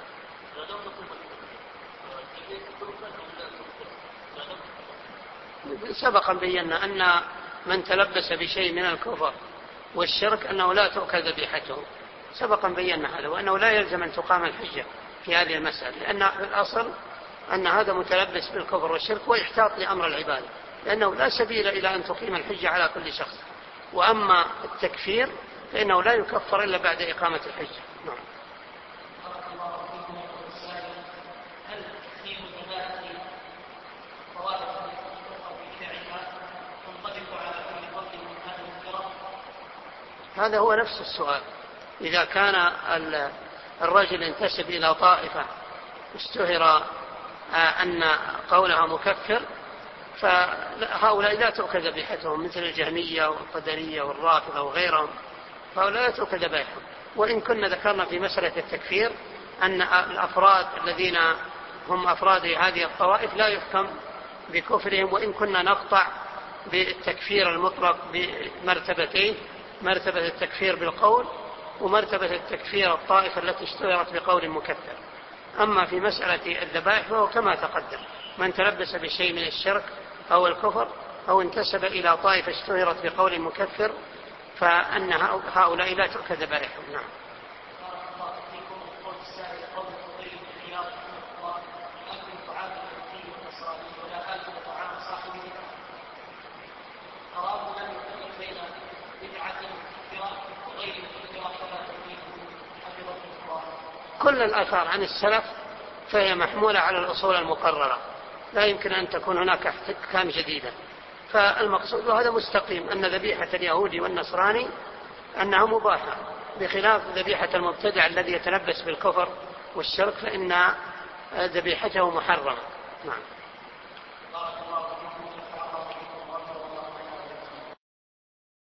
سبقا بينا أن من تلبس بشيء من الكفر والشرك أنه لا تؤكل ذبيحته، سبقا بينا هذا، وأنه لا يلزم أن تقام الحجة في هذه المسألة، لأن الأصل أن هذا متلبس بالكفر والشرك ويحتاط لأمر العبادة، لأنه لا سبيل إلى أن تقيم الحجة على كل شخص. وأما التكفير فإنه لا يكفر إلا بعد إقامة الحجة. نعم. هذا هو نفس السؤال. إذا كان الرجل انتسب إلى طائفة اشتهر أن قولها مكفر فهؤلاء لا تؤكل ذبيحتهم، مثل الجهمية والقدرية والرافضة وغيرهم، فهؤلاء لا تؤكل ذبيحتهم. وإن كنا ذكرنا في مسألة التكفير أن الأفراد الذين هم أفراد هذه الطوائف لا يحكم بكفرهم، وإن كنا نقطع بالتكفير المطلق بمرتبتين: مرتبة التكفير بالقول ومرتبة التكفير الطائفة التي اشتهرت بقول مكفر. أما في مسألة الذبائح فهو كما تقدم: من تلبس بشيء من الشرك أو الكفر أو انتسب إلى طائفة اشتهرت بقول مكفر فأن هؤلاء لا تؤكل ذبائحهم. نعم. كل الآثار عن السلف فهي محمولة على الأصول المقررة، لا يمكن أن تكون هناك احكام جديدة. فالمقصود وهذا مستقيم أن ذبيحة اليهودي والنصراني أنها مباحة، بخلاف ذبيحة المبتدع الذي يتلبس بالكفر والشرك فإن ذبيحته محرمة. نعم.